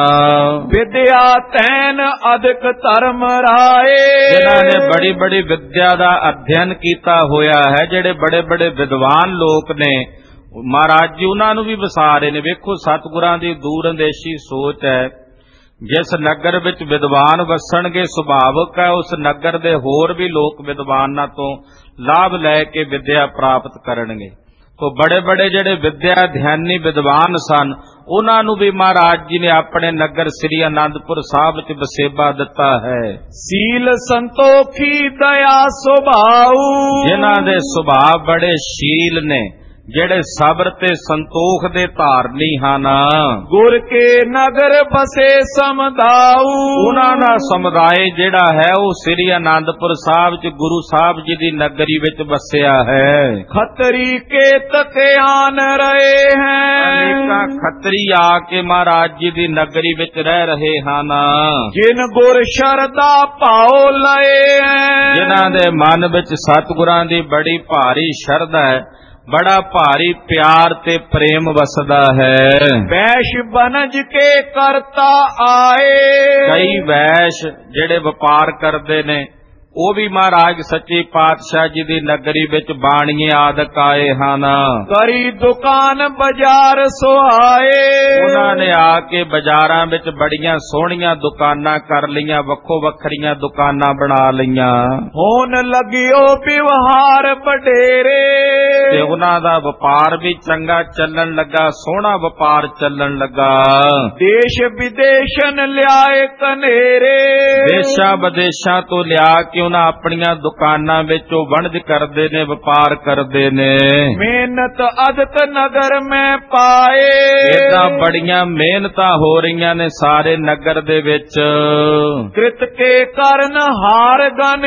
ਵਿਦਿਆ ਤੈਨ ਅਦਕ ਧਰਮ ਰਾਏ, ਜਿਨ੍ਹਾਂ ਨੇ ਬੜੀ ਬੜੀ ਵਿਦਿਆ ਦਾ ਅਧਿਐਨ ਕੀਤਾ ਹੋਇਆ ਹੈ, ਜਿਹੜੇ ਬੜੇ ਬੜੇ ਵਿਦਵਾਨ ਲੋਕ ਨੇ, ਮਹਾਰਾਜ ਜੀ ਉਹਨਾਂ ਨੂੰ ਵੀ ਵਸਾ ਰਹੇ ਨੇ। ਵੇਖੋ ਸਤਿਗੁਰਾਂ ਦੀ ਦੂਰ ਅੰਦੇਸ਼ੀ ਸੋਚ ਹੈ। ਜਿਸ ਨਗਰ ਵਿੱਚ ਵਿਦਵਾਨ ਵਸਣਗੇ ਸੁਭਾਵਕ ਹੈ ਉਸ ਨਗਰ ਦੇ ਹੋਰ ਵੀ ਲੋਕ ਵਿਦਵਾਨਾਂ ਤੋਂ ਲਾਭ ਲੈ ਕੇ ਵਿਦਿਆ ਪ੍ਰਾਪਤ ਕਰਨਗੇ। ਤੋ ਬੜੇ ਬੜੇ ਜਿਹੜੇ ਵਿਦਿਆ ਅਧਿਐਨੀ ਵਿਦਵਾਨ ਸਨ ਉਹਨਾਂ ਨੂੰ ਵੀ ਮਹਾਰਾਜ ਜੀ ਨੇ ਆਪਣੇ ਨਗਰ ਸ੍ਰੀ ਅਨੰਦਪੁਰ ਸਾਹਿਬ ਵਿੱਚ ਵਸੇਬਾ ਦਿੱਤਾ ਹੈ। ਸੀਲ ਸੰਤੋਖੀ ਦਇਆ ਸੁਭਾਉ, ਜਿਨ੍ਹਾਂ ਦੇ ਸੁਭਾਅ ਬੜੇ ਸ਼ੀਲ ਨੇ, ਜਿਹੜੇ ਸਬਰ ਤੇ ਸੰਤੋਖ ਦੇ ਧਾਰਨੀ ਹਨ। ਗੁਰ ਕੇ ਨਗਰ ਬਸੇ ਸਮਦਾਉ, ਉਹਨਾਂ ਦਾ ਸਮੁਦਾਇ ਜਿਹੜਾ ਹੈ ਉਹ ਸ੍ਰੀ ਅਨੰਦਪੁਰ ਸਾਹਿਬ ਚ ਗੁਰੂ ਸਾਹਿਬ ਜੀ ਦੀ ਨਗਰੀ ਵਿੱਚ ਵਸਿਆ ਹੈ। ਖੱਤਰੀ ਕੇ ਤਕਿਆਨ ਰਹੇ ਹੈ, ਅਨੇਕਾਂ ਖੱਤਰੀ ਆ ਕੇ ਮਹਾਰਾਜ ਜੀ ਦੀ ਨਗਰੀ ਵਿੱਚ ਰਹਿ ਰਹੇ ਹਨ। ਜਿਨ ਗੁਰ ਸ਼ਰਧਾ ਭਾਉ ਲਏ ਹੈ, ਜਿਨ੍ਹਾਂ ਦੇ ਮਨ ਵਿੱਚ ਸਤਿਗੁਰਾਂ ਦੀ ਬੜੀ ਭਾਰੀ ਸ਼ਰਧਾ ਹੈ, ਬੜਾ ਭਾਰੀ ਪਿਆਰ ਤੇ ਪ੍ਰੇਮ ਵਸਦਾ ਹੈ। ਵੈਸ਼ ਬਨਜ ਕੇ ਕਰਤਾ ਆਏ, ਕਈ ਵੈਸ਼ ਜਿਹੜੇ ਵਪਾਰ ਕਰਦੇ ਨੇ ਉਹ ਵੀ ਮਹਾਰਾਜ ਸੱਚੇ ਪਾਤਸ਼ਾਹ ਜੀ ਦੀ ਨਗਰੀ ਵਿੱਚ ਬਾਣੀਏ ਆਦਿਕ ਆਏ ਹਨ। ਕਰੀ ਦੁਕਾਨ ਬਾਜ਼ਾਰ ਸੁਹਾਏ, ਉਹਨਾਂ ਨੇ ਆ ਕੇ ਬਾਜ਼ਾਰਾਂ ਵਿੱਚ ਬੜੀਆਂ ਸੋਹਣੀਆਂ ਦੁਕਾਨਾਂ ਕਰ ਲਈਆਂ, ਵੱਖੋ ਵੱਖਰੀਆਂ ਦੁਕਾਨਾਂ ਬਣਾ ਲਈਆਂ। ਹੋਣ ਲਗਿਓ ਵਿਵਹਾਰ ਵਡੇਰੇ, ਤੇ ਉਹਨਾਂ ਦਾ ਵਪਾਰ ਵੀ ਚੰਗਾ ਚੱਲਣ ਲੱਗਾ, ਸੋਹਣਾ ਵਪਾਰ ਚੱਲਣ ਲੱਗਾ। ਦੇਸ਼ ਵਿਦੇਸ਼ਨ ਲਿਆਏ ਕਨੇਰੇ, ਦੇਸ਼ਾਂ ਵਿਦੇਸ਼ਾਂ ਤੋਂ ਲਿਆ ਕੇ ਕੇ ਉਹਨਾਂ ਆਪਣੀਆਂ ਦੁਕਾਨਾਂ ਵਿੱਚ ਉਹ ਵਣਜ ਕਰਦੇ ਨੇ, ਵਪਾਰ ਕਰਦੇ ਨੇ। ਮਿਹਨਤ ਅਦਤ ਨਗਰ ਮੈਂ ਪਾਏ, ਏਦਾਂ ਬੜੀਆਂ ਮਿਹਨਤਾਂ ਹੋ ਰਹੀਆਂ ਨੇ ਸਾਰੇ ਨਗਰ ਦੇ ਵਿੱਚ। ਕ੍ਰਿਤ ਕੇ ਕਰਨ ਹਾਰ ਗਨ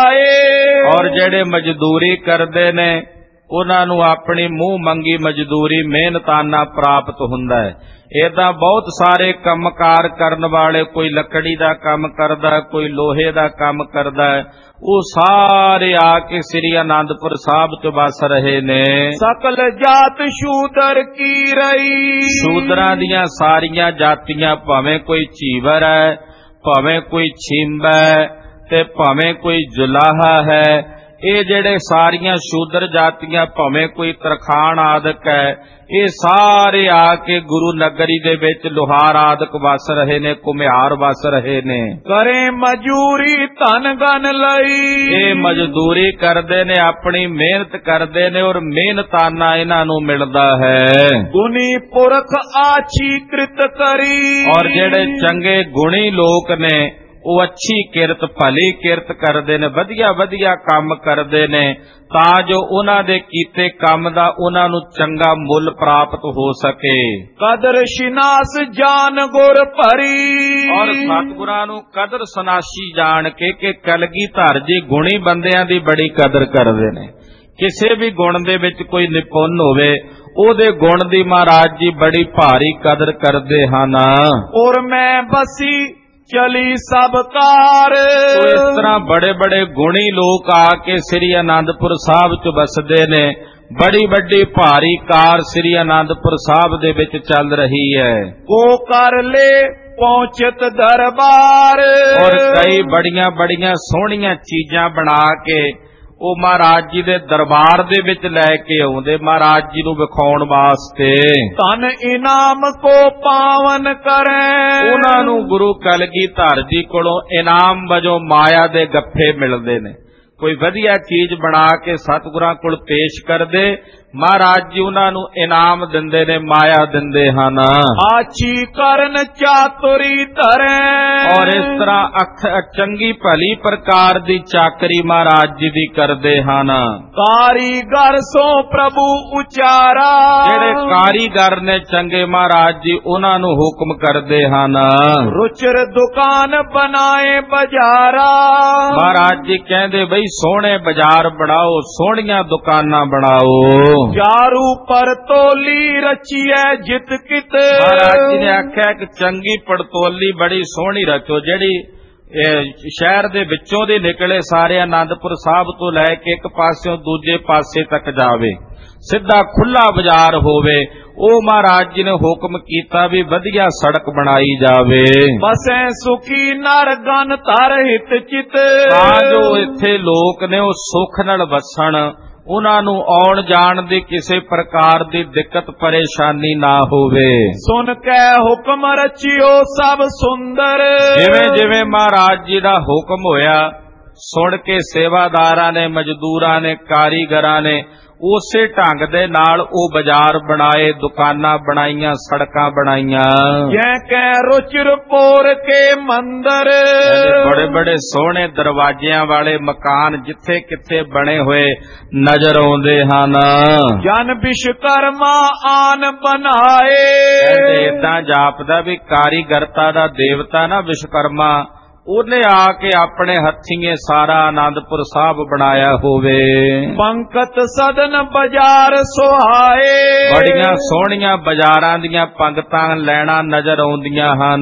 ਆਏ, ਔਰ ਜਿਹੜੇ ਮਜ਼ਦੂਰੀ ਕਰਦੇ ਨੇ ਉਹਨਾਂ ਨੂੰ ਆਪਣੀ ਮੂੰਹ ਮੰਗੀ ਮਜ਼ਦੂਰੀ ਮਿਹਨਤਾਨਾ ਪ੍ਰਾਪਤ ਹੁੰਦਾ ਹੈ। ਏਦਾਂ ਬਹੁਤ ਸਾਰੇ ਕੰਮਕਾਰ ਕਰਨ ਵਾਲੇ, ਕੋਈ ਲੱਕੜੀ ਦਾ ਕੰਮ ਕਰਦਾ, ਕੋਈ ਲੋਹੇ ਦਾ ਕੰਮ ਕਰਦਾ, ਉਹ ਸਾਰੇ ਆ ਕੇ ਸ੍ਰੀ ਅਨੰਦਪੁਰ ਸਾਹਿਬ ਚ ਵਸ ਰਹੇ ਨੇ। ਸਕਲ ਜਾਤ ਸ਼ੂਦਰ ਕੀ ਰਹੀ, ਸ਼ੂਦਰਾਂ ਦੀਆਂ ਸਾਰੀਆਂ ਜਾਤੀਆਂ, ਭਾਵੇਂ ਕੋਈ ਚੀਵਰ ਹੈ, ਭਾਵੇਂ ਕੋਈ ਛਿੰਬ ਹੈ, ਤੇ ਭਾਵੇਂ ਕੋਈ ਜੁਲਾਹਾ ਹੈ, ਇਹ ਜਿਹੜੇ ਸਾਰੀਆਂ ਸ਼ੂਦਰ ਜਾਤੀਆਂ, ਭਾਵੇਂ ਕੋਈ ਤਰਖਾਣ ਆਦਿਕ ਹੈ, ਇਹ ਸਾਰੇ ਆ ਕੇ ਗੁਰੂ ਨਗਰੀ ਦੇ ਵਿੱਚ ਲੋਹਾਰ ਆਦਿਕ ਵਸ ਰਹੇ ਨੇ, ਘੁਮਿਆਰ ਵਸ ਰਹੇ ਨੇ। ਕਰੇ ਮਜ਼ਦੂਰੀ ਧਨ ਗਨ ਲਈ, ਇਹ ਮਜ਼ਦੂਰੀ ਕਰਦੇ ਨੇ, ਆਪਣੀ ਮਿਹਨਤ ਕਰਦੇ ਨੇ, ਔਰ ਮਿਹਨਤਾਨਾ ਇਹਨਾਂ ਨੂੰ ਮਿਲਦਾ ਹੈ। ਗੁਣੀ ਪੁਰਖ ਆਛੀ ਕ੍ਰਿਤ ਕਰੀ, ਔਰ ਜਿਹੜੇ ਚੰਗੇ ਗੁਣੀ ਲੋਕ ਨੇ ਉਹ ਅੱਛੀ ਕਿਰਤ, ਭਲੀ ਕਿਰਤ ਕਰਦੇ ਨੇ, ਵਧੀਆ ਵਧੀਆ ਕੰਮ ਕਰਦੇ ਨੇ, ਤਾਂ ਜੋ ਉਹਨਾਂ ਦੇ ਕੀਤੇ ਕੰਮ ਦਾ ਉਹਨਾਂ ਨੂੰ ਚੰਗਾ ਮੁੱਲ ਪ੍ਰਾਪਤ ਹੋ ਸਕੇ। ਕਦਰ ਸ਼ਿਨਾਸ ਜਾਨ ਗੁਰ ਭਰੀ, ਔਰ ਸਤਿਗੁਰਾਂ ਨੂੰ ਕਦਰ ਸੁਨਾਸੀ ਜਾਣ ਕੇ ਕਿ ਕਲਗੀਧਰ ਜੀ ਗੁਣੀ ਬੰਦਿਆਂ ਦੀ ਬੜੀ ਕਦਰ ਕਰਦੇ ਨੇ। ਕਿਸੇ ਵੀ ਗੁਣ ਦੇ ਵਿੱਚ ਕੋਈ ਨਿਪੁੰਨ ਹੋਵੇ, ਉਹਦੇ ਗੁਣ ਦੀ ਮਹਾਰਾਜ ਜੀ ਬੜੀ ਭਾਰੀ ਕਦਰ ਕਰਦੇ ਹਨ। ਔਰ ਮੈਂ ਬਸੀ ਚਲੀ ਸਭ ਕਾਰ, ਇਸ ਤਰ੍ਹਾਂ ਬੜੇ ਬੜੇ ਗੁਣੀ ਲੋਕ ਆ ਕੇ ਸ੍ਰੀ ਅਨੰਦਪੁਰ ਸਾਹਿਬ ਚ ਵਸਦੇ ਨੇ। ਬੜੀ ਵੱਡੀ ਭਾਰੀ ਕਾਰ ਸ੍ਰੀ ਅਨੰਦਪੁਰ ਸਾਹਿਬ ਦੇ ਵਿੱਚ ਚੱਲ ਰਹੀ ਹੈ। ਕੋ ਕਰ ਲੈ ਪਹੁੰਚਤ ਦਰਬਾਰ, ਔਰ ਕਈ ਬੜੀਆਂ ਬੜੀਆਂ ਸੋਹਣੀਆਂ ਚੀਜ਼ਾਂ ਬਣਾ ਕੇ ਉਹ ਮਹਾਰਾਜ ਜੀ ਦੇ ਦਰਬਾਰ ਦੇ ਵਿੱਚ ਲੈ ਕੇ ਆਉਂਦੇ, ਮਹਾਰਾਜ ਜੀ ਨੂੰ ਵਿਖਾਉਣ ਵਾਸਤੇ। ਧਨ ਇਨਾਮ ਕੋ ਪਾਵਨ ਕਰੇ, ਉਹਨਾਂ ਨੂੰ ਗੁਰੂ ਕਲਗੀਧਰ ਜੀ ਕੋਲੋਂ ਇਨਾਮ ਵਜੋਂ ਮਾਇਆ ਦੇ ਗੱਫੇ ਮਿਲਦੇ ਨੇ। ਕੋਈ ਵਧੀਆ ਚੀਜ਼ ਬਣਾ ਕੇ ਸਤਿਗੁਰਾਂ ਕੋਲ ਪੇਸ਼ ਕਰਦੇ, ਮਹਾਰਾਜ ਜੀ ਉਹਨਾਂ ਨੂੰ ਇਨਾਮ ਦਿੰਦੇ ਨੇ, ਮਾਇਆ ਦਿੰਦੇ ਹਨ। ਆਚੀ ਕਰਨ ਚਾਤੁਰੀ ਧਰੇ, ਔਰ ਇਸ ਤਰ੍ਹਾਂ ਅਖ ਚੰਗੀ ਭਲੀ ਪ੍ਰਕਾਰ ਦੀ ਚਾਕਰੀ ਮਹਾਰਾਜ ਜੀ ਦੀ ਕਰਦੇ ਹਨ। ਕਾਰੀਗਰ ਸੋ ਪ੍ਰਭੂ ਉਚਾਰਾ, ਜਿਹੜੇ ਕਾਰੀਗਰ ਨੇ ਚੰਗੇ ਮਹਾਰਾਜ ਜੀ ਉਹਨਾਂ ਨੂੰ ਹੁਕਮ ਕਰਦੇ ਹਨ। ਰੁਚਰ ਦੁਕਾਨ ਬਣਾਏ ਬਾਜ਼ਾਰਾ, ਮਹਾਰਾਜ ਜੀ ਕਹਿੰਦੇ ਬਈ ਸੋਹਣੇ ਬਾਜ਼ਾਰ ਬਣਾਓ, ਸੋਹਣੀਆਂ ਦੁਕਾਨਾਂ ਬਣਾਓ। ਚਾਰੂ ਪਰ ਤੋਲੀ ਰਚੀਐ ਜਿਤ ਕਿਤ, ਮਹਾਰਾਜ ਜੀ ਨੇ ਆਖਿਆ ਕਿ ਚੰਗੀ ਪੜਤੋਲੀ ਬੜੀ ਸੋਹਣੀ ਰਚੋ, ਜਿਹੜੀ ਸ਼ਹਿਰ ਦੇ ਵਿੱਚੋਂ ਦੀ ਨਿਕਲੇ, ਸਾਰੇ ਅਨੰਦਪੁਰ ਸਾਹਿਬ ਤੋਂ ਲੈ ਕੇ ਇੱਕ ਪਾਸਿਓਂ ਦੂਜੇ ਪਾਸੇ ਤੱਕ ਜਾਵੇ, ਸਿੱਧਾ ਖੁੱਲਾ ਬਾਜ਼ਾਰ ਹੋਵੇ। ਉਹ ਮਹਾਰਾਜ ਜੀ ਨੇ ਹੁਕਮ ਕੀਤਾ ਵੀ ਵਧੀਆ ਸੜਕ ਬਣਾਈ ਜਾਵੇ। ਬਸੈ ਸੁਖੀ ਨਰ ਗਨ ਧਰ ਹਿਤ ਚਿਤ, ਤਾਂ ਜੋ ਇੱਥੇ ਲੋਕ ਨੇ ਉਹ ਸੁੱਖ ਨਾਲ ਵਸਣ, ਉਹਨਾਂ ਨੂੰ ਆਉਣ ਜਾਣ ਦੀ ਕਿਸੇ ਪ੍ਰਕਾਰ ਦੀ ਦਿੱਕਤ ਪਰੇਸ਼ਾਨੀ ਨਾ ਹੋਵੇ। ਸੁਣ ਕੇ ਹੁਕਮ ਰਚਿਓ ਸਭ ਸੁੰਦਰ, ਜਿਵੇਂ ਜਿਵੇਂ ਮਹਾਰਾਜ ਜੀ ਦਾ ਹੁਕਮ ਹੋਇਆ, ਸੁਣ ਕੇ ਸੇਵਾਦਾਰਾਂ ਨੇ, ਮਜ਼ਦੂਰਾਂ ਨੇ, ਕਾਰੀਗਰਾਂ ਨੇ ਉਸੇ ਢੰਗ ਦੇ ਨਾਲ ਉਹ ਬਾਜ਼ਾਰ ਬਣਾਏ, ਦੁਕਾਨਾਂ ਬਣਾਈਆਂ, ਸੜਕਾਂ ਬਣਾਈਆਂ। ਜੈ ਕੈ ਰੁਚਿਰ ਪੋਰ ਕੇ ਮੰਦਰ, ਬੜੇ ਬੜੇ ਸੋਹਣੇ ਦਰਵਾਜ਼ਿਆਂ ਵਾਲੇ ਮਕਾਨ ਜਿੱਥੇ ਕਿੱਥੇ ਬਣੇ ਹੋਏ ਨਜ਼ਰ ਆਉਂਦੇ ਹਨ। ਜਨ ਵਿਸ਼ਕਰਮਾ ਆਨ ਬਣਾਏ, ਏਦਾਂ ਜਾਪਦਾ ਵੀ ਕਾਰੀਗਰਤਾ ਦਾ ਦੇਵਤਾ ਨਾ ਵਿਸ਼ਕਰਮਾ, ਉਹਨੇ ਆ ਕੇ ਆਪਣੇ ਹੱਥੀਂ ਸਾਰਾ ਆਨੰਦਪੁਰ ਸਾਹਿਬ ਬਣਾਇਆ ਹੋਵੇ। ਪੰਕਤ ਸਦਨ ਬਾਜ਼ਾਰ ਸੁਹਾਏ, ਬੜੀਆਂ ਸੋਹਣੀਆਂ ਬਾਜ਼ਾਰਾਂ ਦੀਆਂ ਪੰਗਤਾਂ ਲੈਣਾ ਨਜ਼ਰ ਆਉਂਦੀਆਂ ਹਨ।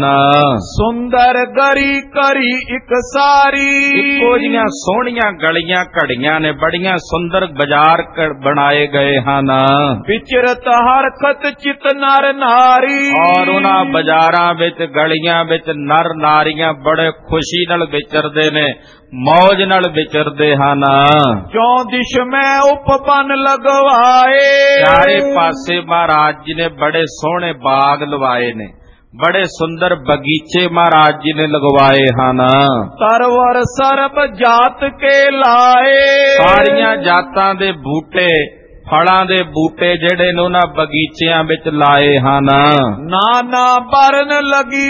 ਸੁੰਦਰ ਗਰੀ ਕਰੀ ਇੱਕ ਸਾਰੀ, ਇੱਕੋ ਜੀਆਂ ਸੋਹਣੀਆਂ ਗਲੀਆਂ ਘੜੀਆਂ ਨੇ, ਬੜੀਆਂ ਸੁੰਦਰ ਬਾਜ਼ਾਰ ਬਣਾਏ ਗਏ ਹਨ। ਵਿਚਰਤ ਹਰਕਤ ਚਿਤ ਨਰ ਨਾਰੀ, ਔਰ ਉਹਨਾਂ ਬਾਜ਼ਾਰਾਂ ਵਿੱਚ, ਗਲੀਆਂ ਵਿੱਚ ਨਰ ਨਾਰੀਆਂ ਬੜੇ ਖੁਸ਼ੀ ਨਾਲ ਵਿਚਰਦੇ ਨੇ, ਮੌਜ ਨਾਲ ਵਿਚਰਦੇ ਹਨ। ਚੌ ਦਿਸ਼ ਮੈਂ ਉਪਬਨ ਲਗਵਾਏ, ਚਾਰੇ ਪਾਸੇ ਮਹਾਰਾਜ ਜੀ ਨੇ ਬੜੇ ਸੋਹਣੇ ਬਾਗ ਲਵਾਏ ਨੇ, ਬੜੇ ਸੁੰਦਰ ਬਗੀਚੇ ਮਹਾਰਾਜ ਜੀ ਨੇ ਲਗਵਾਏ ਹਨ। ਤਰਵਰ ਸਰਬ ਜਾਤ ਕੇ ਲਾਏ, ਸਾਰੀਆਂ ਜਾਤਾਂ ਦੇ ਬੂਟੇ ਫਲਾਂ ਦੇ ਬੂਟੇ ਜਿਹੜੇ ਨੇ ਉਹਨਾਂ ਬਗੀਚਿਆਂ ਵਿੱਚ ਲਾਏ ਹਨ। ਨਾਨਾ ਬਰਨ ਲਗੀ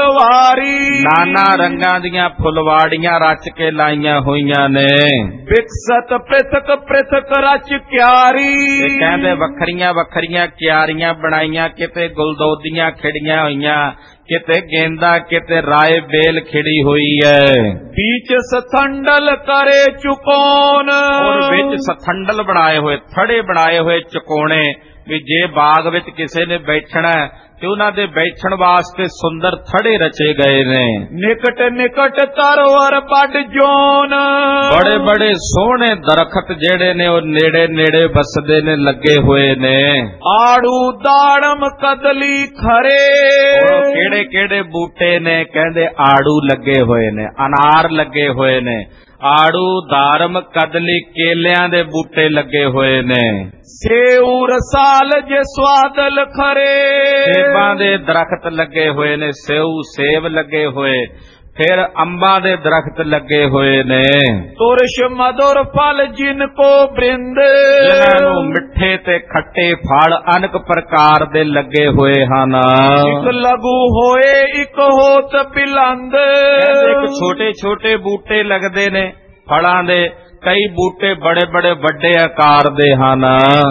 ਫੁਲਵਾਰੀ, ਨਾਨਾ ਰੰਗਾਂ ਦੀਆਂ ਫੁਲਵਾੜੀਆਂ ਰਚ ਕੇ ਲਾਈਆਂ ਹੋਈਆਂ ਨੇ। ਵਿਕਸਤ ਪ੍ਰਿਥਕ ਪ੍ਰਿਥਕ ਰਚ ਕਿਆਰੀ, ਤੇ ਕਹਿੰਦੇ ਵੱਖਰੀਆਂ ਵੱਖਰੀਆਂ ਕਿਆਰੀਆਂ ਬਣਾਈਆਂ, ਕਿਤੇ ਗੁਲਦੋਦੀਆਂ ਖਿੜੀਆਂ ਹੋਈਆਂ, ਕਿਤੇ ਗੇਂਦਾ, ਕਿਤੇ ਰਾਏ ਬੇਲ ਖਿੜੀ ਹੋਈ ਹੈ। बीच सथंडल करे चुकोन, ਔਰ ਵਿੱਚ ਸਥੰਡਲ ਬਣਾਏ ਹੋਏ, ਥੜੇ ਬਣਾਏ ਹੋਏ ਚੁਕੋਣੇ, ਵੀ ਜੇ ਬਾਗ ਵਿੱਚ ਕਿਸੇ ਨੇ ਬੈਠਣਾ ਤੇ ਉਹਨਾਂ ਦੇ ਬੈਠਣ ਵਾਸਤੇ ਸੁੰਦਰ ਥੜੇ ਰਚੇ ਗਏ ਨੇ। निकट निकट तरवर बड़ जोन, ਬੜੇ ਬੜੇ ਸੋਹਣੇ ਦਰਖਤ ਜਿਹੜੇ ਨੇ ਉਹ ਨੇੜੇ ਨੇੜੇ ਵਸਦੇ ਨੇ, ਲੱਗੇ ਹੋਏ ਨੇ। आड़ू दाड़म कदली खरे, ਉਹ ਕਿਹੜੇ ਕਿਹੜੇ ਬੂਟੇ ਨੇ? ਕਹਿੰਦੇ ਆੜੂ ਲੱਗੇ ਹੋਏ ਨੇ, ਅਨਾਰ ਲੱਗੇ ਹੋਏ ਨੇ, ਆੜੂ ਦਾਰਮ ਕਦਲੀ ਕੇਲਿਆਂ ਦੇ ਬੂਟੇ ਲੱਗੇ ਹੋਏ ਨੇ। सेऊ रसाल जे स्वादल खरे, ਸੇਬਾਂ ਦੇ ਦਰਖਤ ਲੱਗੇ ਹੋਏ ਨੇ, ਸੇऊ ਸੇਬ ਲੱਗੇ ਹੋਏ, ਫਿਰ ਅੰਬਾਂ ਦੇ ਦਰਖਤ ਲੱਗੇ ਹੋਏ ਨੇ। तुरश मधुर फल जिनको बृंद, ਜਿਨ੍ਹਾਂ ਨੂੰ ਮਿੱਠੇ ਤੇ ਖੱਟੇ ਫਲ ਅਨੇਕ ਪ੍ਰਕਾਰ ਦੇ ਲੱਗੇ ਹੋਏ ਹਨ। एक लघु होए एक होत बिलंद, ਕਹਿੰਦੇ ਇੱਕ ਛੋਟੇ ਛੋਟੇ ਬੂਟੇ ਲੱਗਦੇ ਨੇ ਫਲਾਂ ਦੇ, ਕਈ ਬੂਟੇ ਬੜੇ ਬੜੇ ਵੱਡੇ ਆਕਾਰ ਦੇ ਹਨ।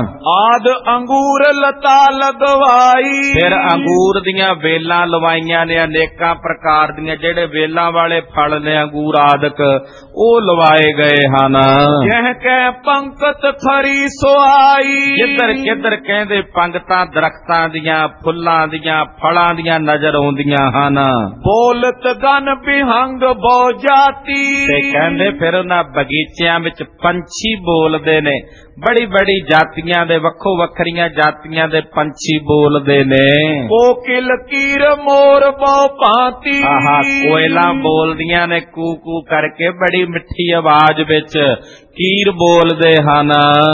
आद अंगूर लता लगवाई, ਫਿਰ ਅੰਗੂਰ ਦੀਆਂ ਵੇਲਾਂ ਲਵਾਈਆਂ ਨੇ, ਅਨੇਕਾਂ ਪ੍ਰਕਾਰ ਦੀਆਂ ਜਿਹੜੇ ਵੇਲਾਂ ਵਾਲੇ ਫਲ ਨੇ ਅੰਗੂਰ ਆਦਿਕ, ਉਹ ਲਵਾਏ ਗਏ ਹਨ। जह कै पंकत खरी सोहाई, ਜਿੱਧਰ ਕਿੱਧਰ ਕਹਿੰਦੇ ਪੰਗਤਾਂ ਦਰਖਤਾਂ ਦੀਆਂ, ਫੁੱਲਾਂ ਦੀਆਂ, ਫਲਾਂ ਦੀਆਂ ਨਜ਼ਰ ਆਉਂਦੀਆਂ ਹਨ। बोलत गन बिहंग बो जाती, ਤੇ ਕਹਿੰਦੇ ਫਿਰ ਉਹਨਾਂ ਬਗੀਚਿਆਂ ਵਿੱਚ ਪੰਛੀ ਬੋਲਦੇ ਨੇ, ਬੜੀ ਬੜੀ ਜਾਤੀਆਂ ਦੇ, ਵੱਖੋ ਵੱਖਰੀਆਂ ਜਾਤੀਆਂ ਦੇ ਪੰਛੀ ਬੋਲਦੇ ਨੇ। कोकिल कीर मोर बो भांति, ਆਹਾ ਕੋਇਲਾਂ ਬੋਲਦੀਆਂ ਨੇ ਕੂ ਕੂ ਕਰਕੇ, ਬੜੀ ਮਿੱਠੀ ਆਵਾਜ਼ ਵਿੱਚ ਕੀਰ ਬੋਲਦੇ ਹਨ।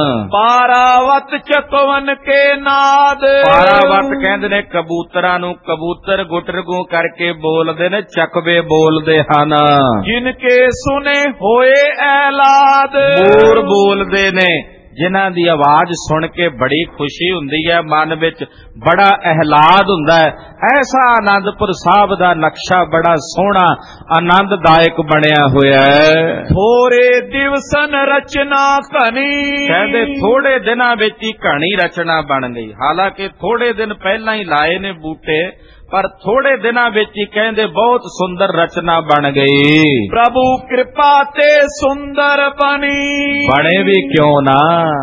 पारावत चकवन के नाद, ਪਾਰਾਵਤ ਕਹਿੰਦੇ ਨੇ ਕਬੂਤਰਾਂ ਨੂੰ, ਕਬੂਤਰ ਗੁਟਰਗੂ ਕਰਕੇ ਬੋਲਦੇ ਨੇ, ਚਕਵੇ ਬੋਲਦੇ ਹਨ। जिनके सुने होए ऐलाद, ਮੋਰ ਬੋਲਦੇ ਨੇ, ਜਿਨ੍ਹਾਂ ਦੀ ਆਵਾਜ਼ ਸੁਣ ਕੇ ਬੜੀ ਖੁਸ਼ੀ ਹੁੰਦੀ ਹੈ, ਮਨ ਵਿੱਚ ਬੜਾ ਅਹਿਲਾਦ ਹੁੰਦਾ ਹੈ। ਐਸਾ ਆਨੰਦਪੁਰ ਸਾਹਿਬ ਦਾ ਨਕਸ਼ਾ ਬੜਾ ਸੋਹਣਾ ਆਨੰਦਦਾਇਕ ਬਣਿਆ ਹੋਇਆ ਹੈ। थोरे दिवसन रचना कनी, ਕਹਿੰਦੇ ਥੋੜੇ ਦਿਨਾਂ ਵਿੱਚ ਹੀ ਕਹਾਣੀ ਰਚਨਾ ਬਣ ਗਈ। ਹਾਲਾਂਕਿ ਥੋੜੇ ਦਿਨ ਪਹਿਲਾਂ ਹੀ ਲਾਏ ਨੇ ਬੂਟੇ, ਪਰ ਥੋੜੇ ਦਿਨਾਂ ਵਿੱਚ ਹੀ ਕਹਿੰਦੇ ਬਹੁਤ ਸੁੰਦਰ ਰਚਨਾ ਬਣ ਗਈ। प्रभु कृपा ते सुंदर बनी, बने भी क्यों ना,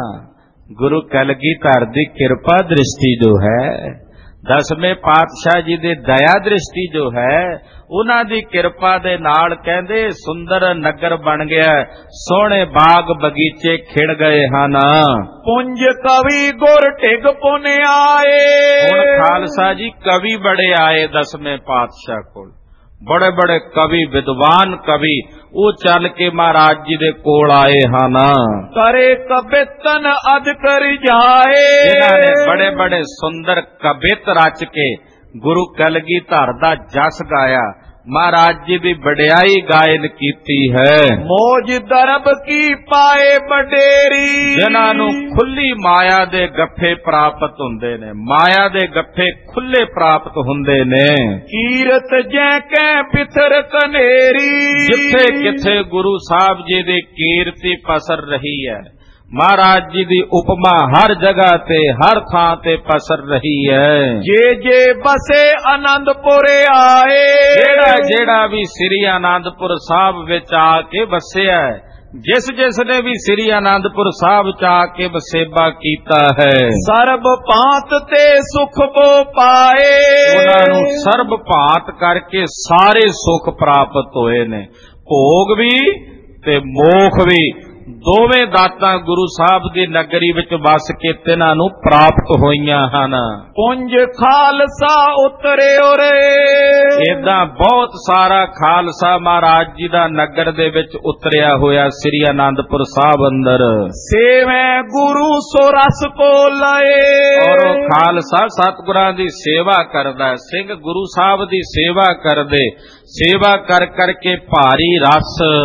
गुरु कलगीधर दी कृपा दृष्टि जो है, दसवें पातशाह जी दी दया दृष्टि जो है, ਉਹਨਾਂ ਦੀ ਕਿਰਪਾ ਦੇ ਨਾਲ ਕਹਿੰਦੇ ਸੁੰਦਰ ਨਗਰ ਬਣ ਗਿਆ, ਸੋਹਣੇ ਬਾਗ ਬਗੀਚੇ ਖਿੜ ਗਏ ਹਨ। ਪੁੰਜ ਕਵੀ ਗੁਰ ਢਿਗ ਪੁਨ ਆਏ, ਹੁਣ ਖਾਲਸਾ ਜੀ ਕਵੀ ਬੜੇ ਆਏ ਦਸਵੇਂ ਪਾਤਸ਼ਾਹ ਕੋਲ, ਬੜੇ ਬੜੇ ਕਵੀ, ਵਿਦਵਾਨ ਕਵੀ, ਉਹ ਚੱਲ ਕੇ ਮਹਾਰਾਜ ਜੀ ਦੇ ਕੋਲ ਆਏ ਹਨ। ਕਰੇ ਕਬਿਤਨ ਅਦ ਕਰ ਜਾਏ, ਜਿਨ੍ਹਾਂ ਨੇ ਬੜੇ ਬੜੇ ਸੁੰਦਰ ਕਵਿਤ ਰਚ ਕੇ ਗੁਰੂ ਕਲਗੀਧਰ ਦਾ ਜਸ ਗਾਇਆ, ਮਹਾਰਾਜ ਜੀ ਦੀ ਵਡਿਆਈ ਗਾਇਨ ਕੀਤੀ ਹੈ। ਮੋਜ ਦਰਬ ਕੀ ਪਾਏ ਬਡੇਰੀ, ਜਿਨ੍ਹਾਂ ਨੂੰ ਖੁੱਲੀ ਮਾਇਆ ਦੇ ਗੱਫੇ ਪ੍ਰਾਪਤ ਹੁੰਦੇ ਨੇ, ਮਾਇਆ ਦੇ ਗੱਫੇ ਖੁੱਲੇ ਪ੍ਰਾਪਤ ਹੁੰਦੇ ਨੇ। ਕੀਰਤ ਜੈ ਕੈ ਪਿਥਰ ਕਨੇਰੀ, ਜਿੱਥੇ ਕਿੱਥੇ ਗੁਰੂ ਸਾਹਿਬ ਜੀ ਦੀ ਕੀਰਤੀ ਪਸਰ ਰਹੀ ਹੈ, ਮਹਾਰਾਜ ਜੀ ਦੀ ਉਪਮਾ ਹਰ ਜਗ੍ਹਾ ਤੇ, ਹਰ ਥਾਂ ਤੇ ਪਸਰ ਰਹੀ ਹੈ। ਜੇ ਜੇ ਬਸੇ ਆਨੰਦਪੁਰ ਆਏ, ਜਿਹੜਾ ਜਿਹੜਾ ਵੀ ਸ੍ਰੀ ਆਨੰਦਪੁਰ ਸਾਹਿਬ ਵਿੱਚ ਆ ਕੇ ਵਸਿਆ, ਜਿਸ ਜਿਸ ਨੇ ਵੀ ਸ੍ਰੀ ਆਨੰਦਪੁਰ ਸਾਹਿਬ ਚ ਆ ਕੇ ਵਸੇਬਾ ਕੀਤਾ ਹੈ, ਸਰਬ ਭਾਂਤ ਤੇ ਸੁਖ ਬੋ ਪਾਏ, ਉਹਨਾਂ ਨੂੰ ਸਰਬ ਭਾਂਤ ਕਰਕੇ ਸਾਰੇ ਸੁਖ ਪ੍ਰਾਪਤ ਹੋਏ ਨੇ, ਭੋਗ ਵੀ ਤੇ ਮੋਖ ਵੀ, ਦੋਵੇਂ ਦਾਤਾਂ ਗੁਰੂ ਸਾਹਿਬ ਦੀ ਨਗਰੀ ਵਿੱਚ ਵਸ ਕੇ ਤਿਨਾਂ ਨੂੰ ਪ੍ਰਾਪਤ ਹੋਈਆਂ ਹਨ। ਪੁੰਜ ਖਾਲਸਾ ਉਤਰੇ ਉਰੇ, ਏਦਾਂ ਬਹੁਤ ਸਾਰਾ ਖਾਲਸਾ ਮਹਾਰਾਜ ਜੀ ਦਾ ਨਗਰ ਦੇ ਵਿੱਚ ਉਤਰਿਆ ਹੋਇਆ ਸ੍ਰੀ ਆਨੰਦਪੁਰ ਸਾਹਿਬ ਅੰਦਰ। ਸੇਵੇਂ ਗੁਰੂ ਸੋ ਰਸ ਕੋ ਲਏ, ਔਰ ਉਹ ਖਾਲਸਾ ਸਤਿਗੁਰਾਂ ਦੀ ਸੇਵਾ ਕਰਦਾ, ਸਿੰਘ ਗੁਰੂ ਸਾਹਿਬ ਦੀ ਸੇਵਾ ਕਰਦੇ, ਸੇਵਾ ਕਰ ਕਰਕੇ ਭਾਰੀ ਰਸ,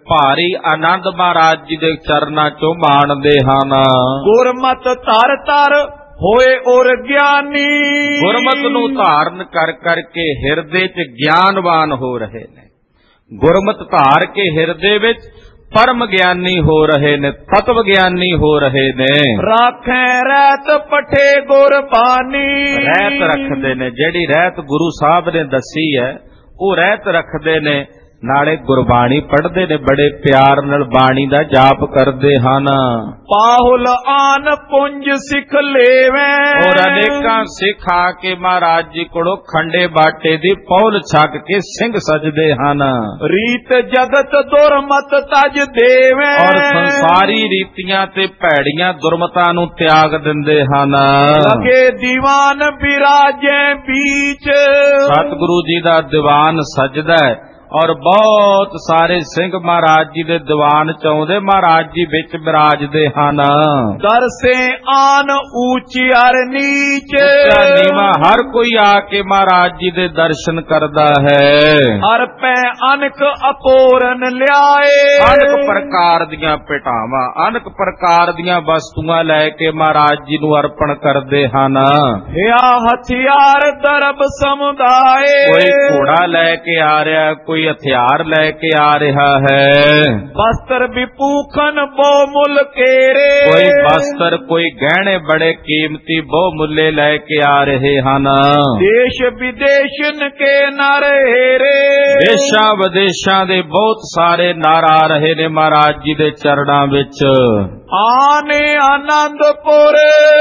ਭਾਰੀ ਆਨੰਦ ਮਹਾਰਾਜ ਜੀ ਦੇ ਚਰਨਾਂ ਚੋਂ ਮਾਣਦੇ ਹਨ। ਗੁਰਮਤ ਧਰ ਧਰ ਹੋਏ ਔਰ ਗਿਆਨੀ, ਗੁਰਮਤ ਨੂੰ ਧਾਰਨ ਕਰ ਕਰਕੇ ਹਿਰਦੇ 'ਚ ਗਿਆਨਵਾਨ ਹੋ ਰਹੇ ਨੇ। ਗੁਰਮਤ ਧਾਰ ਕੇ ਹਿਰਦੇ ਵਿੱਚ ਪਰਮ ਗਿਆਨੀ ਹੋ ਰਹੇ ਨੇ, ਤਤਵ ਗਿਆਨੀ ਹੋ ਰਹੇ ਨੇ। ਰਾਖੈ ਰਹਿਤ ਪਠੇ ਗੁਰਬਾਣੀ, ਰਹਿਤ ਰੱਖਦੇ ਨੇ। ਜਿਹੜੀ ਰਹਿਤ ਗੁਰੂ ਸਾਹਿਬ ਨੇ ਦੱਸੀ ਹੈ ਉਹ ਰਹਿਤ ਰੱਖਦੇ ਨੇ। ਨਾਲੇ ਗੁਰਬਾਣੀ ਪੜ੍ਹਦੇ ਨੇ, ਬੜੇ ਪਿਆਰ ਨਾਲ ਬਾਣੀ ਦਾ ਜਾਪ ਕਰਦੇ ਹਨ। ਪਾਹੁਲ ਆਨ ਪੁੰਜ ਸਿੱਖ ਲੇਵੈ, ਔਰ ਅਨੇਕਾਂ ਸਿੱਖ ਆ ਕੇ ਮਹਾਰਾਜ ਜੀ ਕੋਲੋਂ ਖੰਡੇ ਬਾਟੇ ਦੀ ਪੌਲ ਛਕ ਕੇ ਸਿੰਘ ਸਜਦੇ ਹਨ। ਰੀਤ ਜਗਤ ਦੁਰਮਤ ਤਜ ਦੇਵੈ, ਔਰ ਸੰਸਾਰੀ ਰੀਤੀਆਂ ਤੇ ਭੈੜੀਆਂ ਦੁਰਮਤਾਂ ਨੂੰ ਤਿਆਗ ਦਿੰਦੇ ਹਨ। ਲਗੇ ਦੀਵਾਨ ਬਿਰਾਜੇ ਬੀਚ, ਸਤਿਗੁਰੂ ਜੀ ਦਾ ਦੀਵਾਨ ਸਜਦਾ ਹੈ ਔਰ ਬਹੁਤ ਸਾਰੇ ਸਿੰਘ ਮਹਾਰਾਜ ਜੀ ਦੇ ਦੀਵਾਨ ਚ ਆਉਂਦੇ, ਮਹਾਰਾਜ ਜੀ ਵਿੱਚ ਬਿਰਾਜਦੇ ਹਨ। ਦਰਸੇ ਆਨ ਊਚੀ ਅਰ ਨੀਚ, ਨੀਵਾਂ ਹਰ ਕੋਈ ਆ ਕੇ ਮਹਾਰਾਜ ਜੀ ਦੇ ਦਰਸ਼ਨ ਕਰਦਾ ਹੈ। ਹਰ ਪੈ ਅਨਕ ਅਪੋਰਨ ਲਿਆਏ, ਅਨਕ ਪ੍ਰਕਾਰ ਦੀਆਂ ਭੇਟਾਵਾਂ, ਅਨਕ ਪ੍ਰਕਾਰ ਦੀਆਂ ਵਸਤੂਆਂ ਲੈ ਕੇ ਮਹਾਰਾਜ ਜੀ ਨੂੰ ਅਰਪਣ ਕਰਦੇ ਹਨ। ਹਿਆ ਹਥਿਆਰ ਦਰਬ ਸਮੁਦਾਏ, ਕੋਈ ਘੋੜਾ ਲੈ ਕੇ ਆ ਰਿਹਾ, ਕੋਈ ਹਥਿਆਰ ਲੈ ਕੇ ਆ ਰਿਹਾ ਹੈ। ਵਸਤਰ ਵਿਪੂਖਨ ਬਹੁ ਮੁੱਲ ਕੇਰੇ, ਕੋਈ ਵਸਤਰ, ਕੋਈ ਗਹਿਣੇ ਬੜੇ ਕੀਮਤੀ ਬਹੁ ਮੁੱਲੇ ਲੈ ਕੇ ਆ ਰਹੇ ਹਨ। ਦੇਸ਼ ਵਿਦੇਸ਼ਨ ਕੇ ਨਰ ਹੇਰੇ, ਦੇਸ਼ਾਂ ਵਿਦੇਸ਼ਾਂ ਦੇ ਬਹੁਤ ਸਾਰੇ ਨਰ ਆ ਰਹੇ ਨੇ ਮਹਾਰਾਜ ਜੀ ਦੇ ਚਰਨਾਂ ਵਿੱਚ। ਆਨੇ ਆਨੰਦਪੁਰ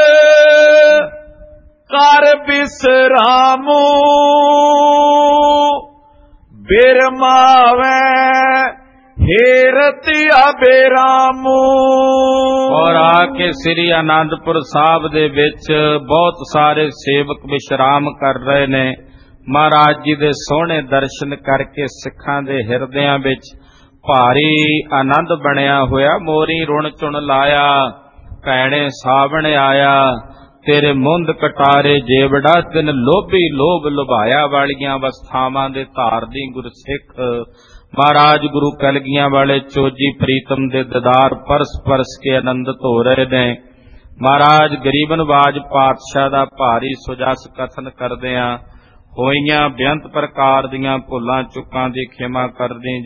ਕਰ ਬਿਸਰਾਮੂ, ਬਿਰਮਾਵੇ ਹੇਰਤ ਅਬੇਰਾਮੂ। ਔਰ ਆ ਕੇ ਸ੍ਰੀ ਆਨੰਦਪੁਰ ਸਾਹਿਬ ਦੇ ਵਿੱਚ ਬਹੁਤ ਸਾਰੇ ਸੇਵਕ ਵਿਸ਼ਰਾਮ ਕਰ ਰਹੇ ਨੇ। ਮਹਾਰਾਜ ਜੀ ਦੇ ਸੋਹਣੇ ਦਰਸ਼ਨ ਕਰਕੇ ਸਿੱਖਾਂ ਦੇ ਹਿਰਦਿਆਂ ਵਿੱਚ ਭਾਰੀ ਆਨੰਦ ਬਣਿਆ ਹੋਇਆ। ਮੋਰੀ ਰੁਣ ਚੁਣ ਲਾਇਆ, ਭੈਣੇ ਸਾਵਣ ਆਇਆ, ਤੇਰੇ ਮੁੰਦ ਕਟਾਰੇ ਜੇਵੜਾ, ਤਿਨ ਲੋਭੀ ਲੋਭ ਲੁਭਾਇਆ ਵਾਲੀਆਂ ਅਵਸਥਾਵਾਂ ਦੇ ਧਾਰਦੀ ਗੁਰਸਿੱਖ ਮਹਾਰਾਜ ਗੁਰੂ ਕਲਗੀਆਂ ਵਾਲੇ ਚੋਜੀ ਪ੍ਰੀਤਮ ਦੇ ਦੀਦਾਰ ਪਰਸ ਪਰਸ ਕੇ ਆਨੰਦਿਤ ਹੋ ਰਹੇ ਨੇ। ਮਹਾਰਾਜ ਗਰੀਬ ਨਵਾਜ ਪਾਤਸ਼ਾਹ ਦਾ ਭਾਰੀ ਸੁਜਸ ਕਥਨ ਕਰਦਿਆਂ ਹੋਈਆਂ ਬੇਅੰਤ ਪ੍ਰਕਾਰ ਦੀਆਂ ਭੁੱਲਾਂ ਚੁੱਕਾਂ ਦੀ ਖਿਮਾ ਕਰਦੇ